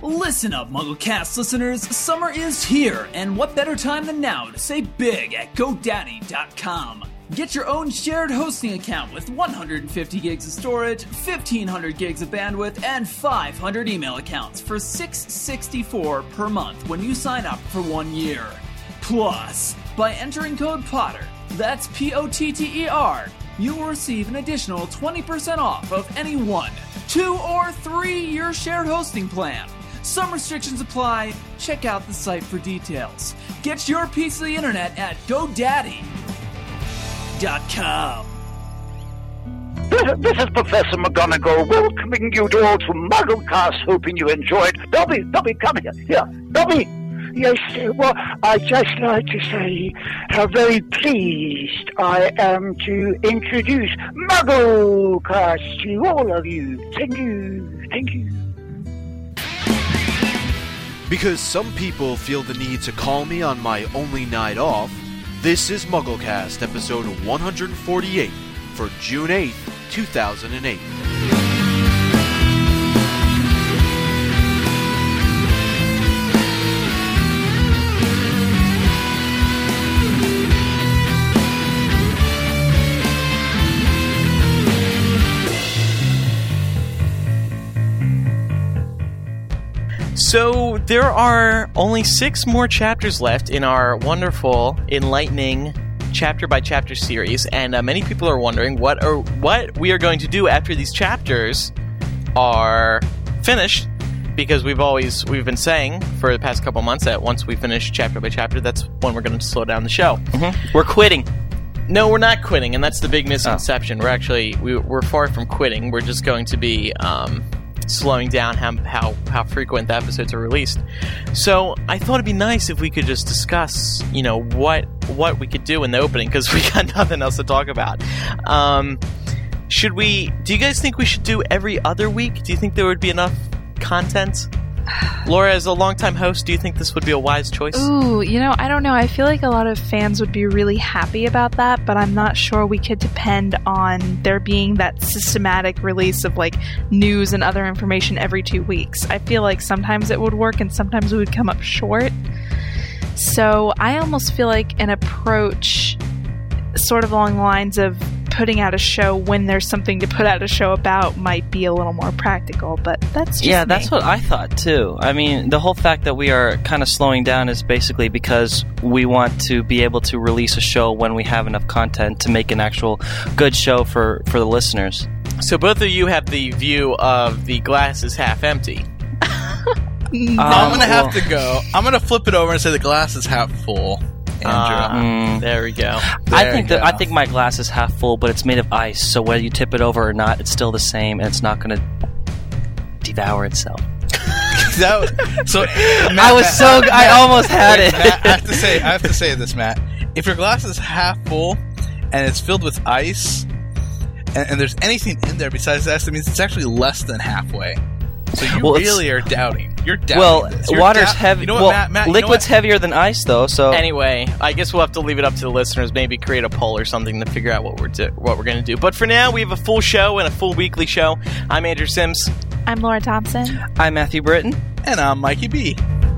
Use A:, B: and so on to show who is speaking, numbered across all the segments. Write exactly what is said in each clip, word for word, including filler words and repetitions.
A: Listen up, MuggleCast listeners. Summer is here, and what better time than now to say big at GoDaddy dot com. Get your own shared hosting account with one hundred fifty gigs of storage, fifteen hundred gigs of bandwidth, and five hundred email accounts for six dollars and sixty-four cents per month when you sign up for one year. Plus, by entering code Potter, that's P O T T E R, you will receive an additional twenty percent off of any one, two, or three-year shared hosting plan. Some restrictions apply. Check out the site for details. Get your piece of the internet at GoDaddy dot com.
B: This, this is Professor McGonagall welcoming you to all to MuggleCast, hoping you enjoyed. Dobby, Dobby, come here. Here, Dobby. Yes, well, I'd just like to say how very pleased I am to introduce MuggleCast to all of you. Thank you, thank you.
C: Because some people feel the need to call me on my only night off, this is MuggleCast episode one forty-eight for June eighth, two thousand eight.
D: So, there are only six more chapters left in our wonderful, enlightening chapter-by-chapter series, and uh, many people are wondering what are what we are going to do after these chapters are finished, because we've always we've been saying for the past couple months that once we finish chapter by chapter, that's when we're going to slow down the show.
E: Mm-hmm. We're quitting.
D: No, we're not quitting, and that's the big misconception. Oh. We're actually we, we're far from quitting. We're just going to be Um, slowing down how, how how frequent the episodes are released. So I thought it'd be nice if we could just discuss, you know, what what we could do in the opening, because we got nothing else to talk about. Um, should we? Do you guys think we should do every other week? Do you think there would be enough content? Laura, as a longtime host, do you think this would be a wise choice?
F: Ooh, you know, I don't know. I feel like a lot of fans would be really happy about that, but I'm not sure we could depend on there being that systematic release of, like, news and other information every two weeks. I feel like sometimes it would work and sometimes we would come up short. So I almost feel like an approach sort of along the lines of putting out a show when there's something to put out a show about might be a little more practical, but that's just
E: Yeah,
F: me.
E: That's what I thought too. I mean, the whole fact that we are kind of slowing down is basically because we want to be able to release a show when we have enough content to make an actual good show for, for the listeners.
D: So both of you have the view of the glass is half empty.
F: No.
G: Um, I'm going to have
E: well.
G: to go. I'm going to flip it over and say the glass is half full. Andrew.
D: Uh,
E: Mm.
D: There we go.
E: I
G: There
E: think
G: you
E: that I
G: go.
E: think my glass is half full, but it's made of ice, so whether you tip it over or not, it's still the same, and it's not going to devour itself.
G: That, so Matt,
E: I was
G: Matt,
E: so
G: Matt,
E: I almost had
G: wait,
E: it.
G: Matt, I have to say, I have to say this, Matt. If your glass is half full and it's filled with ice, and, and there's anything in there besides that, that means it's actually less than halfway. So you
E: Well, it's-
G: really are doubting. You're doubting.
E: Well,
G: this. You're
E: water's
G: doubt-
E: heavy.
G: You know what,
E: well,
G: Matt? Matt you know
E: liquid's
G: what?
E: heavier than ice, though. So
D: Anyway, I guess we'll have to leave it up to the listeners. Maybe create a poll or something to figure out what we're do- what we're going to do. But for now, we have a full show and a full weekly show. I'm Andrew Sims.
F: I'm Laura Thompson.
E: I'm Matthew Britton.
G: And I'm Mikey B.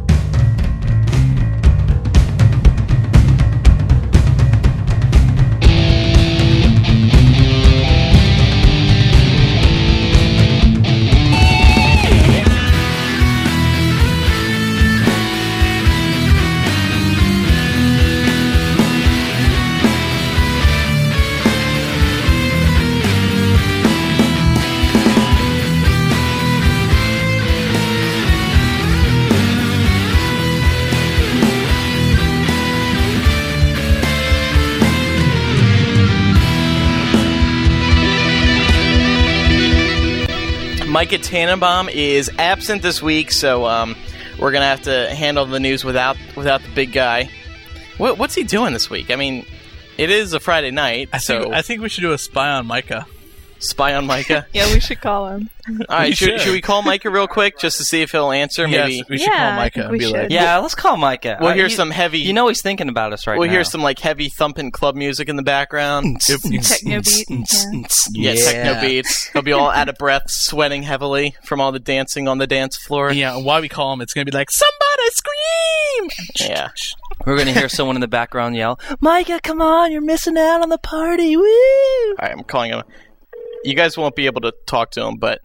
D: Micah Tannenbaum is absent this week, so um, we're going to have to handle the news without without the big guy. What, what's he doing this week? I mean, it is a Friday night,
G: I
D: so...
G: think I think we should do a spy on Micah.
D: Spy on Micah.
F: Yeah, we should call him.
D: All right,
G: We
D: should,
G: should.
D: should we call Micah real quick just to see if he'll answer? Maybe
G: Yes, we should
F: Yeah,
G: call
F: I
G: Micah
F: think
G: and
F: we
G: be like,
F: should.
E: Yeah, let's call Micah.
D: we'll
E: Uh,
D: hear
E: you-
D: some heavy.
E: You know he's thinking about us right
D: we'll
E: now.
D: hear some like heavy thumping club music in the background.
F: Techno beat. Yeah.
D: Yeah, techno beats. He'll be all out of breath, sweating heavily from all the dancing on the dance floor.
G: Yeah, why we call him, it's going to be like, somebody scream!
D: Yeah.
E: We're going to hear someone in the background yell, Micah, come on, you're missing out on the party, woo!
D: All right, I'm calling him. You guys won't be able to talk to him, but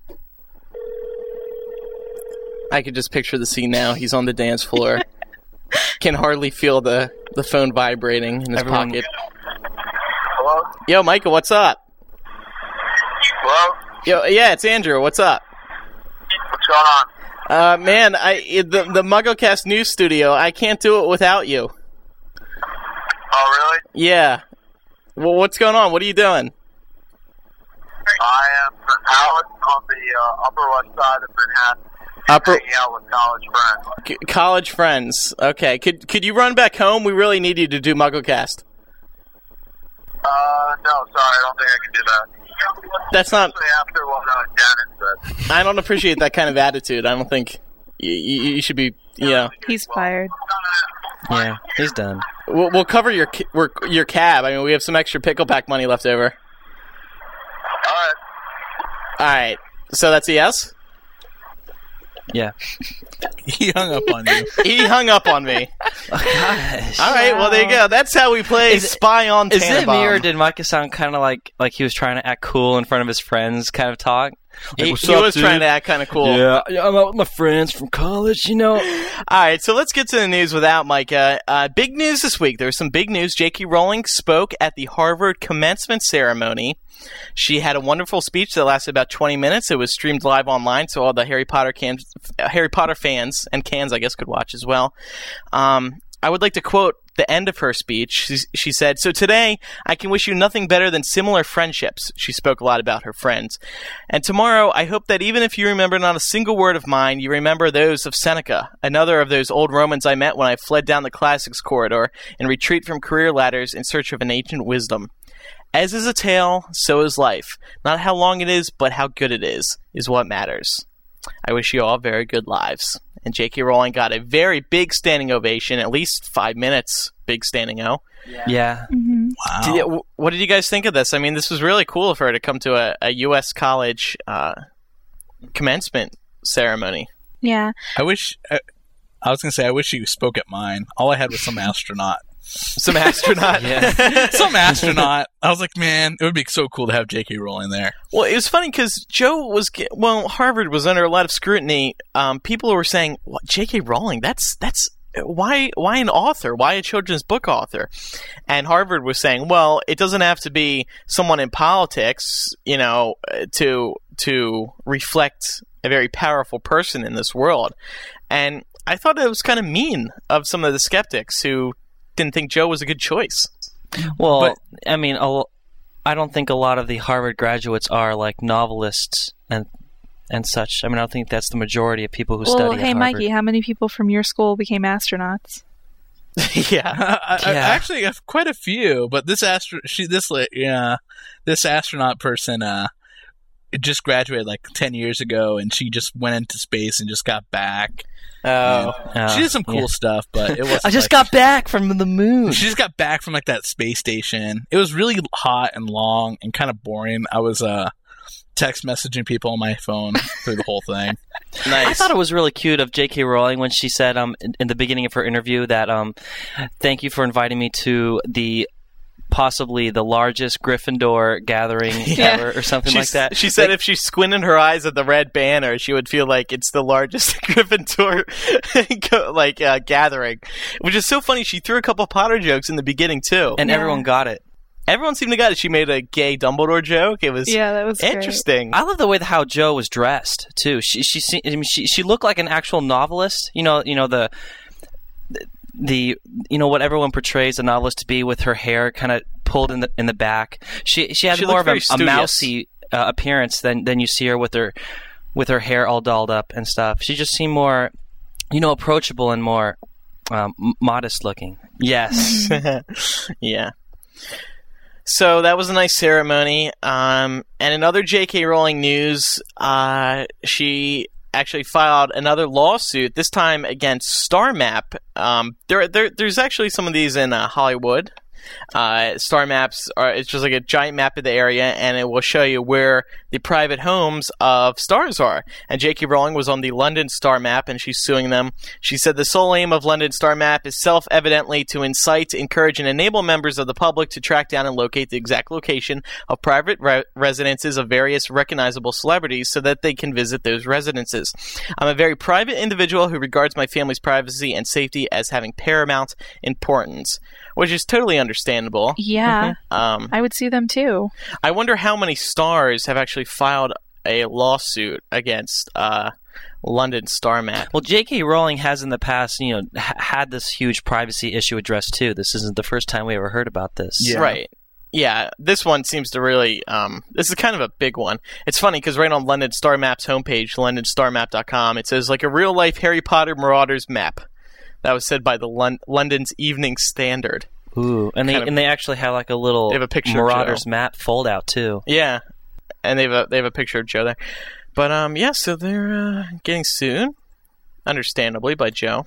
D: I could just picture the scene now. He's on the dance floor. Can hardly feel the, the phone vibrating in his
E: Everyone-
D: pocket.
B: Hello?
D: Yo, Micah, what's up?
B: Hello?
D: Yo, yeah, it's Andrew. What's up?
B: What's going on?
D: Uh, man, I the the MuggleCast news studio. I can't do it without you.
B: Oh, really?
D: Yeah. Well, what's going on? What are you doing?
B: I am Alex on the uh, Upper West Side of Manhattan,
D: Upper
B: hanging out with college friends.
D: c- college friends. Okay. Could could you run back home? We really need you to do MuggleCast.
B: Uh, no, sorry, I don't think I can do that.
D: That's not.
B: Especially after what uh, Janet said.
D: I don't appreciate that kind of attitude. I don't think you, you, you should be. You know,
F: He's fired.
E: Yeah, he's done.
D: we'll, we'll cover your ca- we're, your cab. I mean, we have some extra pickle pack money left over.
B: All right.
D: All right. So that's a yes.
E: Yeah.
G: He hung up on you.
D: He hung up on me.
E: Gosh.
D: All right. Well, there you go. That's how we play
E: Is it-
D: Spy on
E: Is it
D: Tannenbaum.
E: me or did Micah sound kind of like like he was trying to act cool in front of his friends kind of talk? Like,
D: He,
E: "What's
D: he
E: up,
D: was
E: dude?"
D: trying to act kind of cool.
E: Yeah, I'm out with my friends from college, you know.
D: All right, so let's get to the news without Micah. Uh, big news this week. There was some big news. J K. Rowling spoke at the Harvard commencement ceremony. She had a wonderful speech that lasted about twenty minutes. It was streamed live online, so all the Harry Potter cans, Harry Potter fans and cans, I guess, could watch as well. Um, I would like to quote the end of her speech. She, she said, "So today, I can wish you nothing better than similar friendships." She spoke a lot about her friends. "And tomorrow, I hope that even if you remember not a single word of mine, you remember those of Seneca, another of those old Romans I met when I fled down the classics corridor in retreat from career ladders in search of an ancient wisdom. As is a tale, so is life. Not how long it is, but how good it is, is what matters. I wish you all very good lives." And J K. Rowling got a very big standing ovation, at least five minutes big standing O.
E: Yeah.
F: Mm-hmm.
G: Wow.
D: Did you- what did you guys think of this? I mean, this was really cool of her to come to a, a U S college uh, commencement ceremony.
F: Yeah.
G: I wish... I, I was going to say, I wish you spoke at mine. All I had was some astronaut.
D: Some astronaut.
E: Yeah.
G: Some astronaut. I was like, man, it would be so cool to have J K. Rowling there.
D: Well, it was funny because Joe was ge- well, Harvard was under a lot of scrutiny. Um, people were saying, "What, J K. Rowling? That's that's why why an author? Why a children's book author?" And Harvard was saying, "Well, it doesn't have to be someone in politics, you know, uh, to to reflect a very powerful person in this world." And I thought it was kind of mean of some of the skeptics who didn't think Joe was a good choice.
E: Well,
G: But-
E: I mean, a l- I don't think a lot of the Harvard graduates are like novelists and and such. I mean, I don't think that's the majority of people who
F: Well,
E: study
F: hey,
E: at Harvard.
F: Mikey, how many people from your school became astronauts?
D: Yeah.
G: I, I, I
E: Yeah.
G: actually have quite a few, but this astro, she, this, like, yeah, this astronaut person, uh, it just graduated like ten years ago, and she just went into space and just got back.
D: Oh.
E: Uh,
G: she did some cool
E: yeah.
G: stuff, but it was.
E: I just got back from the moon.
G: She just got back from like that space station. It was really hot and long and kind of boring. I was uh text messaging people on my phone through the whole thing.
D: Nice.
E: I thought it was really cute of J K. Rowling when she said um in, in the beginning of her interview that um thank you for inviting me to the possibly the largest Gryffindor gathering
F: Yeah.
E: ever or something
D: She's-
E: like that.
D: She said if she squinted her eyes at the red banner, she would feel like it's the largest Gryffindor go- like uh, gathering, which is so funny. She threw a couple Potter jokes in the beginning too,
E: and
F: Yeah.
E: everyone got it.
D: everyone seemed to got it. She made a gay Dumbledore joke. It was
F: Yeah, that was great.
D: interesting.
E: I love the way that how Jo was dressed too. She she se- I mean, she she looked like an actual novelist. You know you know the the you know what everyone portrays a novelist to be, with her hair kind of pulled in the in the back. She she had
D: She
E: more of
D: looked
E: a,
D: very
E: a
D: studious.
E: mousy uh, appearance than than you see her with her with her hair all dolled up and stuff. She just seemed more you know approachable and more um, m- modest looking. Yes.
D: Yeah. So that was a nice ceremony. Um, and in other J K. Rowling news, uh, she actually filed another lawsuit, this time against Star Map. Um, there, there, there's actually some of these in uh, Hollywood. Uh, star maps are, it's just like a giant map of the area, and it will show you where the private homes of stars are. And J K. Rowling was on the London Star Map, and she's suing them. She said the sole aim of London Star Map is self-evidently to incite, encourage, and enable members of the public to track down and locate the exact location of private re- residences of various recognizable celebrities so that they can visit those residences. I'm a very private individual who regards my family's privacy and safety as having paramount importance, which is totally understandable.
F: Yeah,
D: Um,
F: I would sue them too.
D: I wonder how many stars have actually filed a lawsuit against uh, London Star Map.
E: Well, J K. Rowling has in the past, you know, h- had this huge privacy issue addressed too. This isn't the first time we ever heard about this.
G: Yeah.
D: Right. Yeah, this one seems to really, um, this is kind of a big one. It's funny because right on London Star Map's homepage, london star map dot com, it says, like a real-life Harry Potter Marauders map. That was said by the Lon- London's Evening Standard.
E: Ooh, and they
D: Kind of-
E: and they actually have like a little
D: They have a picture of
E: Marauders
D: Joe.
E: map fold out too.
D: Yeah, and they have a, they have a picture of Joe there. But, um, yeah, so they're uh, getting sued, understandably, by Joe.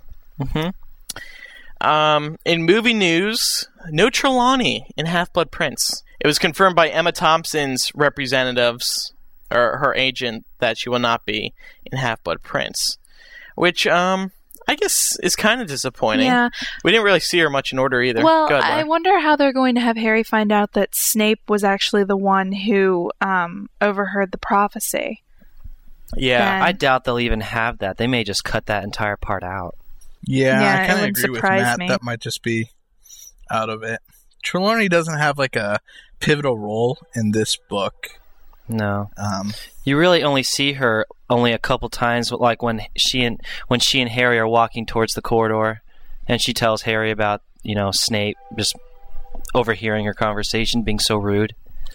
E: Mm-hmm.
D: Um, in movie news, no Trelawney in Half-Blood Prince. It was confirmed by Emma Thompson's representatives, or her agent, that she will not be in Half-Blood Prince. Which, um, I guess is kind of disappointing.
F: Yeah.
D: We didn't really see her much in order either.
F: Well,
D: Go ahead,
F: I
D: Laura.
F: wonder how they're going to have Harry find out that Snape was actually the one who um, overheard the prophecy.
D: Yeah.
F: And-
E: I doubt they'll even have that. They may just cut that entire part out.
G: Yeah,
F: Yeah,
G: I
F: it
G: kind of
F: wouldn't
G: agree with
F: surprise
G: Matt.
F: me.
G: That might just be out of it. Trelawney doesn't have like a pivotal role in this book.
E: No.
G: Um,
E: You really only see her only a couple times, like when she and when she and Harry are walking towards the corridor, and she tells Harry about, you know, Snape just overhearing her conversation, being so rude.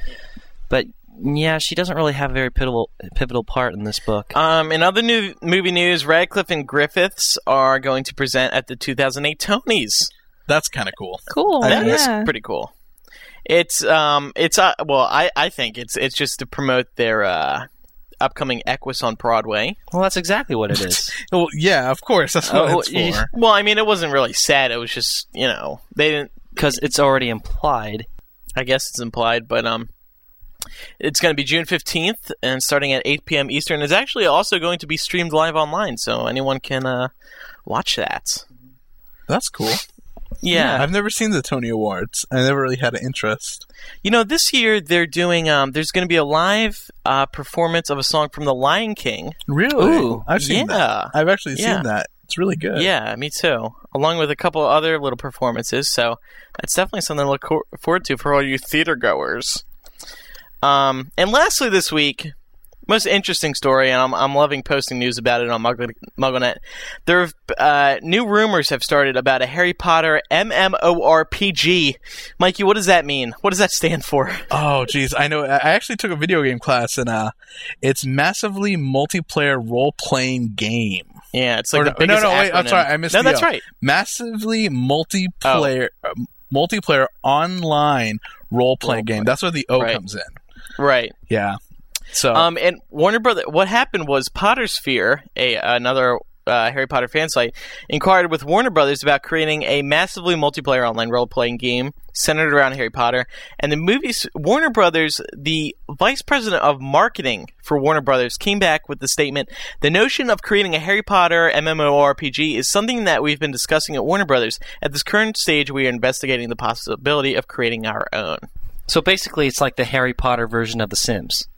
E: But yeah, she doesn't really have a very pivotal pivotal part in this book.
D: Um, in other new movie news, Radcliffe and Griffiths are going to present at the two thousand eight Tonys.
G: that's kind of cool.
F: Cool.
G: I
D: That
G: think
D: is
F: yeah.
D: pretty cool. It's um, it's uh, well, I, I think it's it's just to promote their uh, upcoming Equus on Broadway.
E: Well, that's exactly what it is.
G: Well, yeah, of course, that's what
E: Oh,
G: it's
E: you-
G: for.
D: Well, I mean, it wasn't really said. It was just, you know, they didn't.
E: Because it's already implied.
D: I guess it's implied, but um, it's going to be June fifteenth and starting at eight p.m. Eastern. It's actually also going to be streamed live online, so anyone can uh, watch that.
G: That's cool.
D: Yeah.
G: I've never seen the Tony Awards. I never really had an interest.
D: You know, this year they're doing, um, there's going to be a live uh, performance of a song from The Lion King.
G: Really?
E: Ooh,
G: I've seen
D: yeah.
G: that. I've actually
D: Yeah.
G: seen that. It's really good.
D: Yeah, me too. Along with a couple of other little performances, so that's definitely something to look co- forward to for all you theater goers. Um, and lastly this week, most interesting story, and I'm, I'm loving posting news about it on Muggle, MuggleNet. There have, uh, new rumors have started about a Harry Potter MMORPG. Mikey, what does that mean? What does that stand for?
G: Oh, geez. I know. I actually took a video game class, and uh, it's massively multiplayer role-playing game.
D: Yeah, it's like
G: Or
D: the
G: no-
D: biggest
G: no, no, wait, I'm
D: acronym.
G: sorry, I missed
D: No,
G: the
D: that's
G: O.
D: right.
G: Massively multiplayer, uh, multiplayer online role-playing game. That's where the O
D: Right.
G: comes in.
D: Right.
G: Yeah. So
D: Um, and Warner Brothers, what happened was Pottersphere, a another uh, Harry Potter fan site, inquired with Warner Brothers about creating a massively multiplayer online role-playing game centered around Harry Potter. And the movies, Warner Brothers, the vice president of marketing for Warner Brothers, came back with the statement: "The notion of creating a Harry Potter MMORPG is something that we've been discussing at Warner Brothers. At this current stage, we are investigating the possibility of creating our own."
E: So basically, it's like the Harry Potter version of The Sims.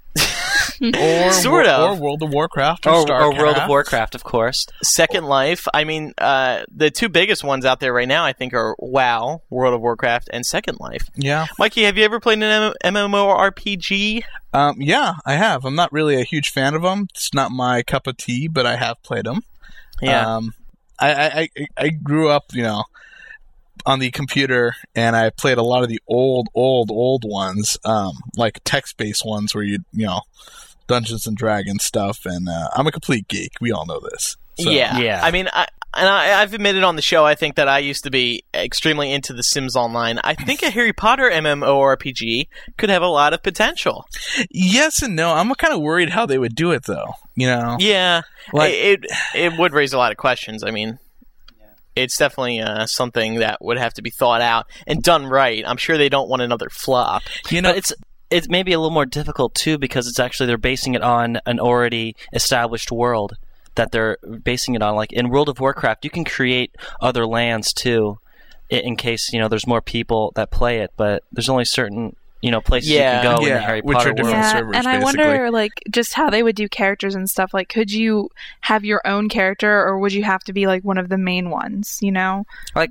G: or
D: Sort
G: Wo-
D: of.
G: or World of Warcraft or,
E: Or,
G: Starcraft.
E: or World of Warcraft, of course.
D: Second Life. I mean, uh, the two biggest ones out there right now, I think, are WoW, World of Warcraft, and Second Life.
G: Yeah.
D: Mikey, have you ever played an M- MMORPG?
G: Um, yeah, I have. I'm not really a huge fan of them. It's not my cup of tea, but I have played them.
D: Yeah.
G: Um, I, I, I, I grew up, you know, on the computer, and I played a lot of the old, old, old ones, um, like text-based ones where you, you know, Dungeons and Dragons stuff. And uh, I'm a complete geek. We all know this. So.
D: yeah.
E: yeah.
D: I mean, I, and I, I've admitted on the show, I think that I used to be extremely into The Sims Online. I think a Harry Potter MMORPG could have a lot of potential.
G: Yes and no. I'm kind of worried how they would do it, though. You know?
D: Yeah,
G: Like-
D: it, it it would raise a lot of questions. I mean, it's definitely uh, something that would have to be thought out and done right. I'm sure they don't want another flop.
G: You know,
E: But it's it's maybe a little more difficult too because it's actually they're basing it on an already established world that they're basing it on. Like in World of Warcraft, you can create other lands too, i- in case you know there's more people that play it. But there's only certain you know places
D: Yeah.
E: you can go in
G: Yeah,
E: the Harry
G: which
E: Potter
G: are different
E: world.
F: Yeah,
G: servers,
F: and I
G: basically.
F: wonder, like, just how they would do characters and stuff. Like, could you have your own character, or would you have to be like one of the main ones? You know?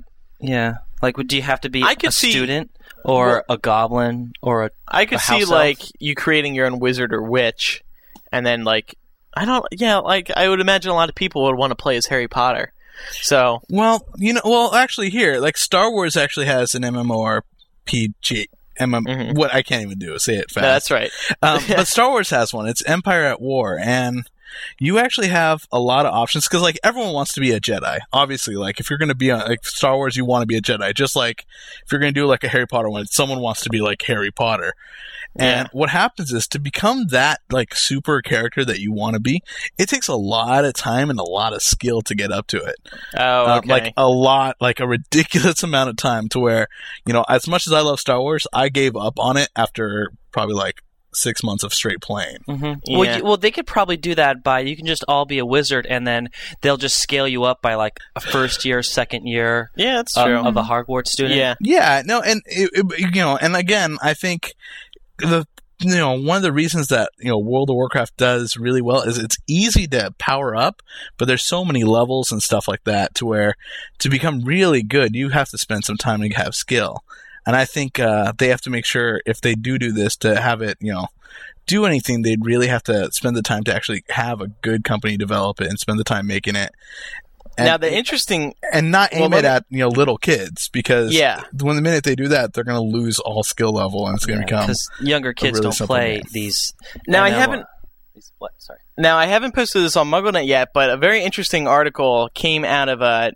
E: Yeah, like would do you have to be
D: I could
E: a
D: see-
E: student or
D: Well-
E: a goblin or a
D: I could
E: a
D: see
E: house
D: like
E: elf?
D: you creating your own wizard or witch, and then like I don't, yeah, like I would imagine a lot of people would want to play as Harry Potter. So
G: well, you know, well, actually, here, like Star Wars actually has an MMORPG. M M-
D: Mhm.
G: What I can't even do is say it fast.
D: no, that's right.
G: um, but Star Wars has one. It's Empire at War, and you actually have a lot of options because, like, everyone wants to be a Jedi. Obviously, like if you're going to be on like Star Wars, you want to be a Jedi. Just like if you're going to do like a Harry Potter one, someone wants to be like Harry Potter. And
D: Yeah.
G: what happens is to become that like super character that you want to be, it takes a lot of time and a lot of skill to get up to it.
D: Oh,
G: Uh,
D: okay.
G: like a lot, like a ridiculous amount of time to where, you know, as much as I love Star Wars, I gave up on it after probably like six months of straight playing.
E: Mm-hmm. Well,
D: Yeah.
E: you, well, they could probably do that by you can just all be a wizard, and then they'll just scale you up by like a first year, second year
D: yeah, that's
E: of,
D: true.
E: of a Hogwarts student.
D: yeah,
G: Yeah, no, and it, it- you know, and again, I think the you know one of the reasons that you know World of Warcraft does really well is it's easy to power up, but there's so many levels and stuff like that to where to become really good, you have to spend some time to have skill. And I think uh, they have to make sure if they do do this to have it, you know, do anything, they'd really have to spend the time to actually have a good company develop it and spend the time making it. And,
D: now the interesting,
G: and not aim
D: Well, let
G: it
D: me-
G: at you know little kids because
D: Yeah.
G: when the minute they do that, they're going to lose all skill level and it's going to become
E: because younger kids
G: really
E: don't
G: simple
E: play
G: game.
E: these.
D: Now, I
E: M M O
D: haven't-
E: these- What? Sorry.
D: now I haven't posted this on MuggleNet yet, but a very interesting article came out of uh,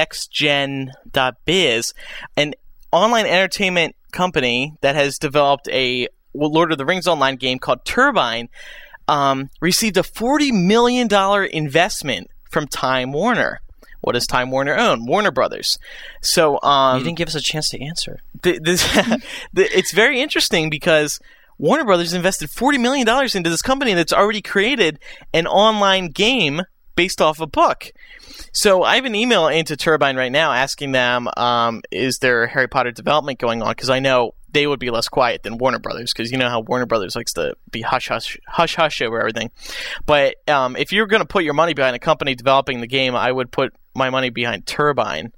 D: nextgen dot biz, an online entertainment company that has developed a Lord of the Rings online game called Turbine, um, received a forty million dollars investment from Time Warner. What does Time Warner own? Warner Brothers. So um,
E: you didn't give us a chance to answer.
D: th- this, the, it's very interesting because Warner Brothers invested forty million dollars into this company that's already created an online game based off a book. So I have an email into Turbine right now asking them, um, is there Harry Potter development going on? Because I know they would be less quiet than Warner Brothers, because you know how Warner Brothers likes to be hush hush hush hush over everything. But um, if you're going to put your money behind a company developing the game, I would put my money behind Turbine.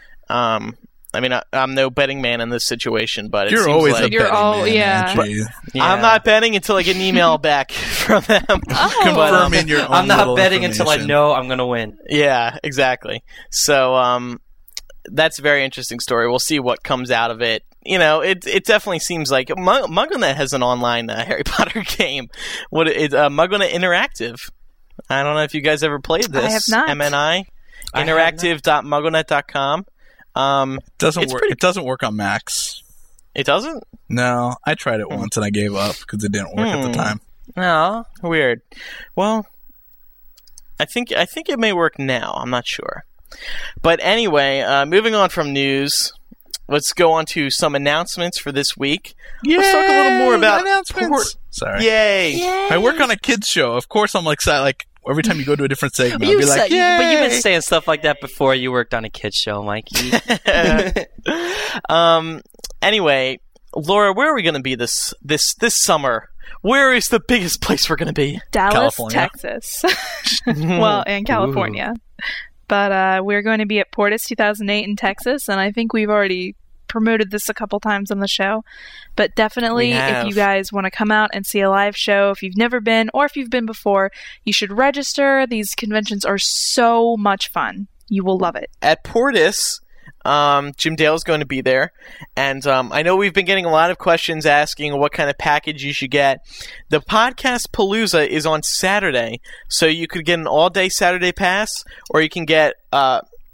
D: Um, I mean, I, I'm no betting man in this situation, but it
G: You're
D: seems
G: always
D: like
G: a
F: You're
G: betting
F: all-
G: man,
F: yeah.
G: Andrew.
E: Yeah.
D: I'm not betting until I get an email back from them.
F: Oh.
D: But, um,
G: Confirming your own
E: I'm not
G: little
E: betting until I
G: information.
E: know I'm going to win.
D: yeah, exactly. So um, that's a very interesting story. We'll see what comes out of it. You know, it it definitely seems like Mug- MuggleNet has an online uh, Harry Potter game. What it uh, MuggleNet Interactive. I don't know if you guys ever played this.
F: I have not.
D: M N I
E: I have not.
D: interactive dot mugglenet dot com. Um,
G: Doesn't
D: It's
G: work.
D: pretty-
G: It doesn't work on Macs.
D: it doesn't.
G: No, I tried it once and I gave up because it didn't work at
D: Hmm.
G: the time.
D: No, weird. Well, I think I think it may work now. I'm not sure. But anyway, uh, moving on from news, let's go on to some announcements for this week. Let's talk a little more
G: Yay,
D: about
G: announcements.
D: Port-
G: Sorry,
D: Yay!
G: I work on a kids show. Of course, I'm like si- like every time you go to a different segment, I'll
E: You
G: be like,
E: said- you- but you've been
G: "Yay!"
E: saying stuff like that before you worked on a kids show, Mikey.
D: um. Anyway, Laura, where are we going to be this this this summer? Where is the biggest place we're going to be?
F: Dallas,
G: California.
F: Texas. Well, and California. But uh, we're going to be at Portis two thousand eight in Texas, and I think we've already promoted this a couple times on the show. But definitely,
D: We
F: if
D: have.
F: you guys want to come out and see a live show, if you've never been, or if you've been before, you should register. These conventions are so much fun. You will love it.
D: At Portis, um, Jim Dale's going to be there. And um, I know we've been getting a lot of questions asking what kind of package you should get. The Podcast Palooza is on Saturday, so you could get an all-day Saturday pass, or you can get uh,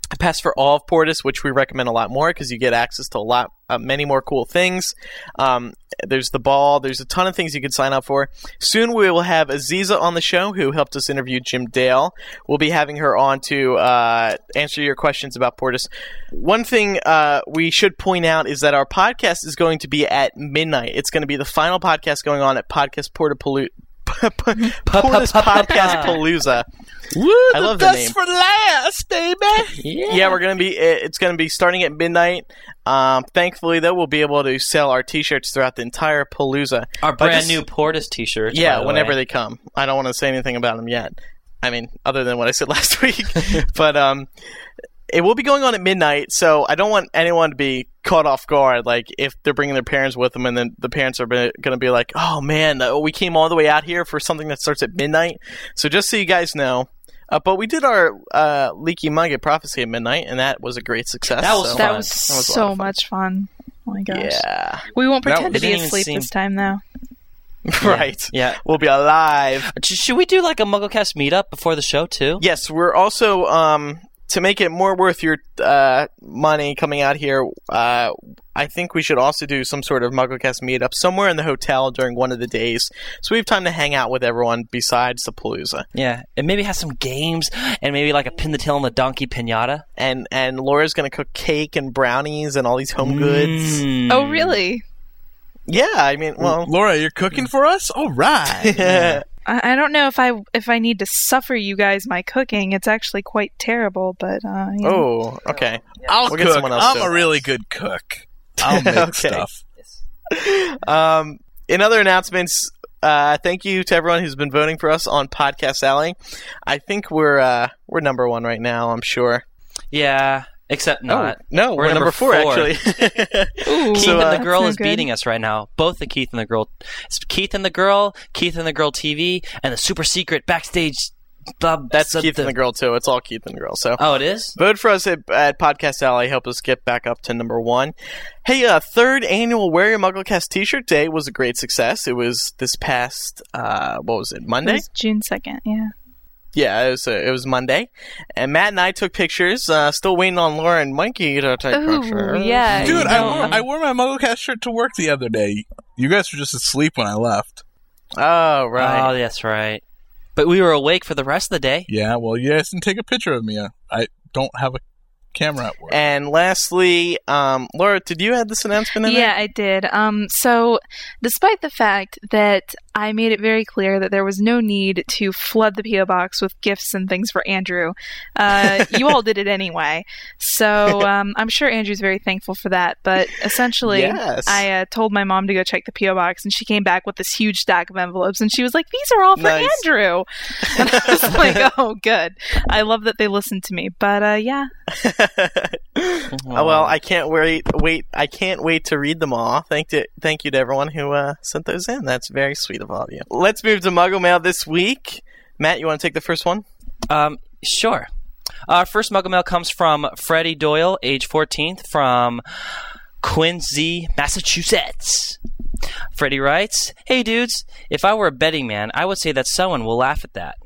D: a pass for all of Portis, which we recommend a lot more because you get access to a lot, uh, many more cool things. Um, there's the ball. There's a ton of things you can sign up for. Soon we will have Aziza on the show, who helped us interview Jim Dale. We'll be having her on to uh, answer your questions about Portis. One thing uh, we should point out is that our podcast is going to be at midnight. It's going to be the final podcast going on at Podcast Portapalooza. Portis Podcast Palooza.
G: Woo,
D: I love
G: the
D: the
G: best
D: name.
G: for last, baby.
E: Yeah.
D: Yeah, we're gonna be. It's gonna be starting at midnight. Um, thankfully, though, we'll be able to sell our T-shirts throughout the entire Palooza.
E: Our
D: But
E: brand
D: just-
E: new Portis T-shirts.
D: Yeah,
E: by the
D: whenever
E: way.
D: they come. I don't want to say anything about them yet. I mean, other than what I said last week. But um, it will be going on at midnight, so I don't want anyone to be caught off guard. Like if they're bringing their parents with them, and then the parents are going to be like, "Oh man, uh, we came all the way out here for something that starts at midnight." So just so you guys know. Uh, but we did our uh, Leaky Mugget Prophecy at midnight, and that was a great success.
E: That was
D: so-
F: That
E: fun.
F: was,
D: That was a lot
F: so
D: of fun.
F: much fun. Oh my gosh.
D: Yeah.
F: We won't
G: That
F: pretend to be
E: didn't even
F: asleep
E: seem-
F: this time, though.
D: Right.
E: Yeah.
D: We'll be alive.
E: Sh- Should we do like a MuggleCast meetup before the show too?
D: Yes, we're also um, to make it more worth your uh, money coming out here. Uh, I think we should also do some sort of MuggleCast meetup somewhere in the hotel during one of the days, so we have time to hang out with everyone besides the Palooza.
E: Yeah, and maybe have some games, and maybe like a pin the tail on the donkey pinata.
D: And and Laura's gonna cook cake and brownies and all these home goods.
E: Mm.
F: Oh, really?
D: Yeah, I mean, well,
G: Laura, you're cooking for us? All right.
D: yeah.
F: I, I don't know if I if I need to suffer you guys my cooking. It's actually quite terrible, but uh, you know.
D: Oh, okay.
G: I'll
D: We'll get
G: cook.
D: someone else
G: I'm
D: to.
G: a really good cook. I'll make
D: Okay.
G: stuff.
D: Um, in other announcements, uh, thank you to everyone who's been voting for us on Podcast Alley. I think we're uh, we're number one right now. I'm sure.
E: Yeah, except not.
D: Oh, no, we're,
E: We're
D: number,
E: number
D: four,
E: four.
D: actually.
F: Ooh,
E: Keith
D: So, uh,
E: and the girl
F: that's no
E: is
F: good.
E: beating us right now. Both the Keith and the girl. It's Keith and the girl, Keith and the girl T V, and the super secret backstage. Uh,
D: That's
E: the-
D: Keith
E: the-
D: and the girl too. It's all Keith and the girl. So
E: Oh, it is.
D: vote for us at, at Podcast Alley. Help us get back up to number one. Hey, uh, third annual Wear Your MuggleCast T-shirt Day was a great success. It was this past uh, what was it?
F: It
D: Monday.
F: was June second, yeah.
D: Yeah, it was uh, it was Monday, and Matt and I took pictures. Uh, still waiting on Laura and Mikey to take
F: Ooh,
D: pictures.
F: yeah.
G: Dude,
F: you
G: I
F: know,
G: wore, I wore my MuggleCast shirt to work the other day. You guys were just asleep when I left.
D: Oh right.
E: Oh, that's right. But we were awake for the rest of the day.
G: Yeah, well, you guys didn't take a picture of me. I don't have a camera at work.
D: And lastly, um, Laura, did you have this announcement in
F: Yeah, I did. Um, so, despite the fact that I made it very clear that there was no need to flood the P O box with gifts and things for Andrew, uh, you all did it anyway. So, um, I'm sure Andrew's very thankful for that. But essentially,
D: Yes.
F: I uh, told my mom to go check the P O box, and she came back with this huge stack of envelopes, and she was like, "These are all for
D: Nice.
F: Andrew." And I was like, "Oh, good. I love that they listened to me." But uh, yeah,
D: Oh, well, I can't wait. Wait, I can't wait to read them all. Thank to, thank you to everyone who uh, sent those in. That's very sweet of all of you. Let's move to Muggle Mail this week. Matt, you want to take the first one?
E: Um, sure. Our first Muggle Mail comes from Freddie Doyle, age fourteen, from Quincy, Massachusetts. Freddie writes, "Hey dudes, if I were a betting man, I would say that someone will laugh at that.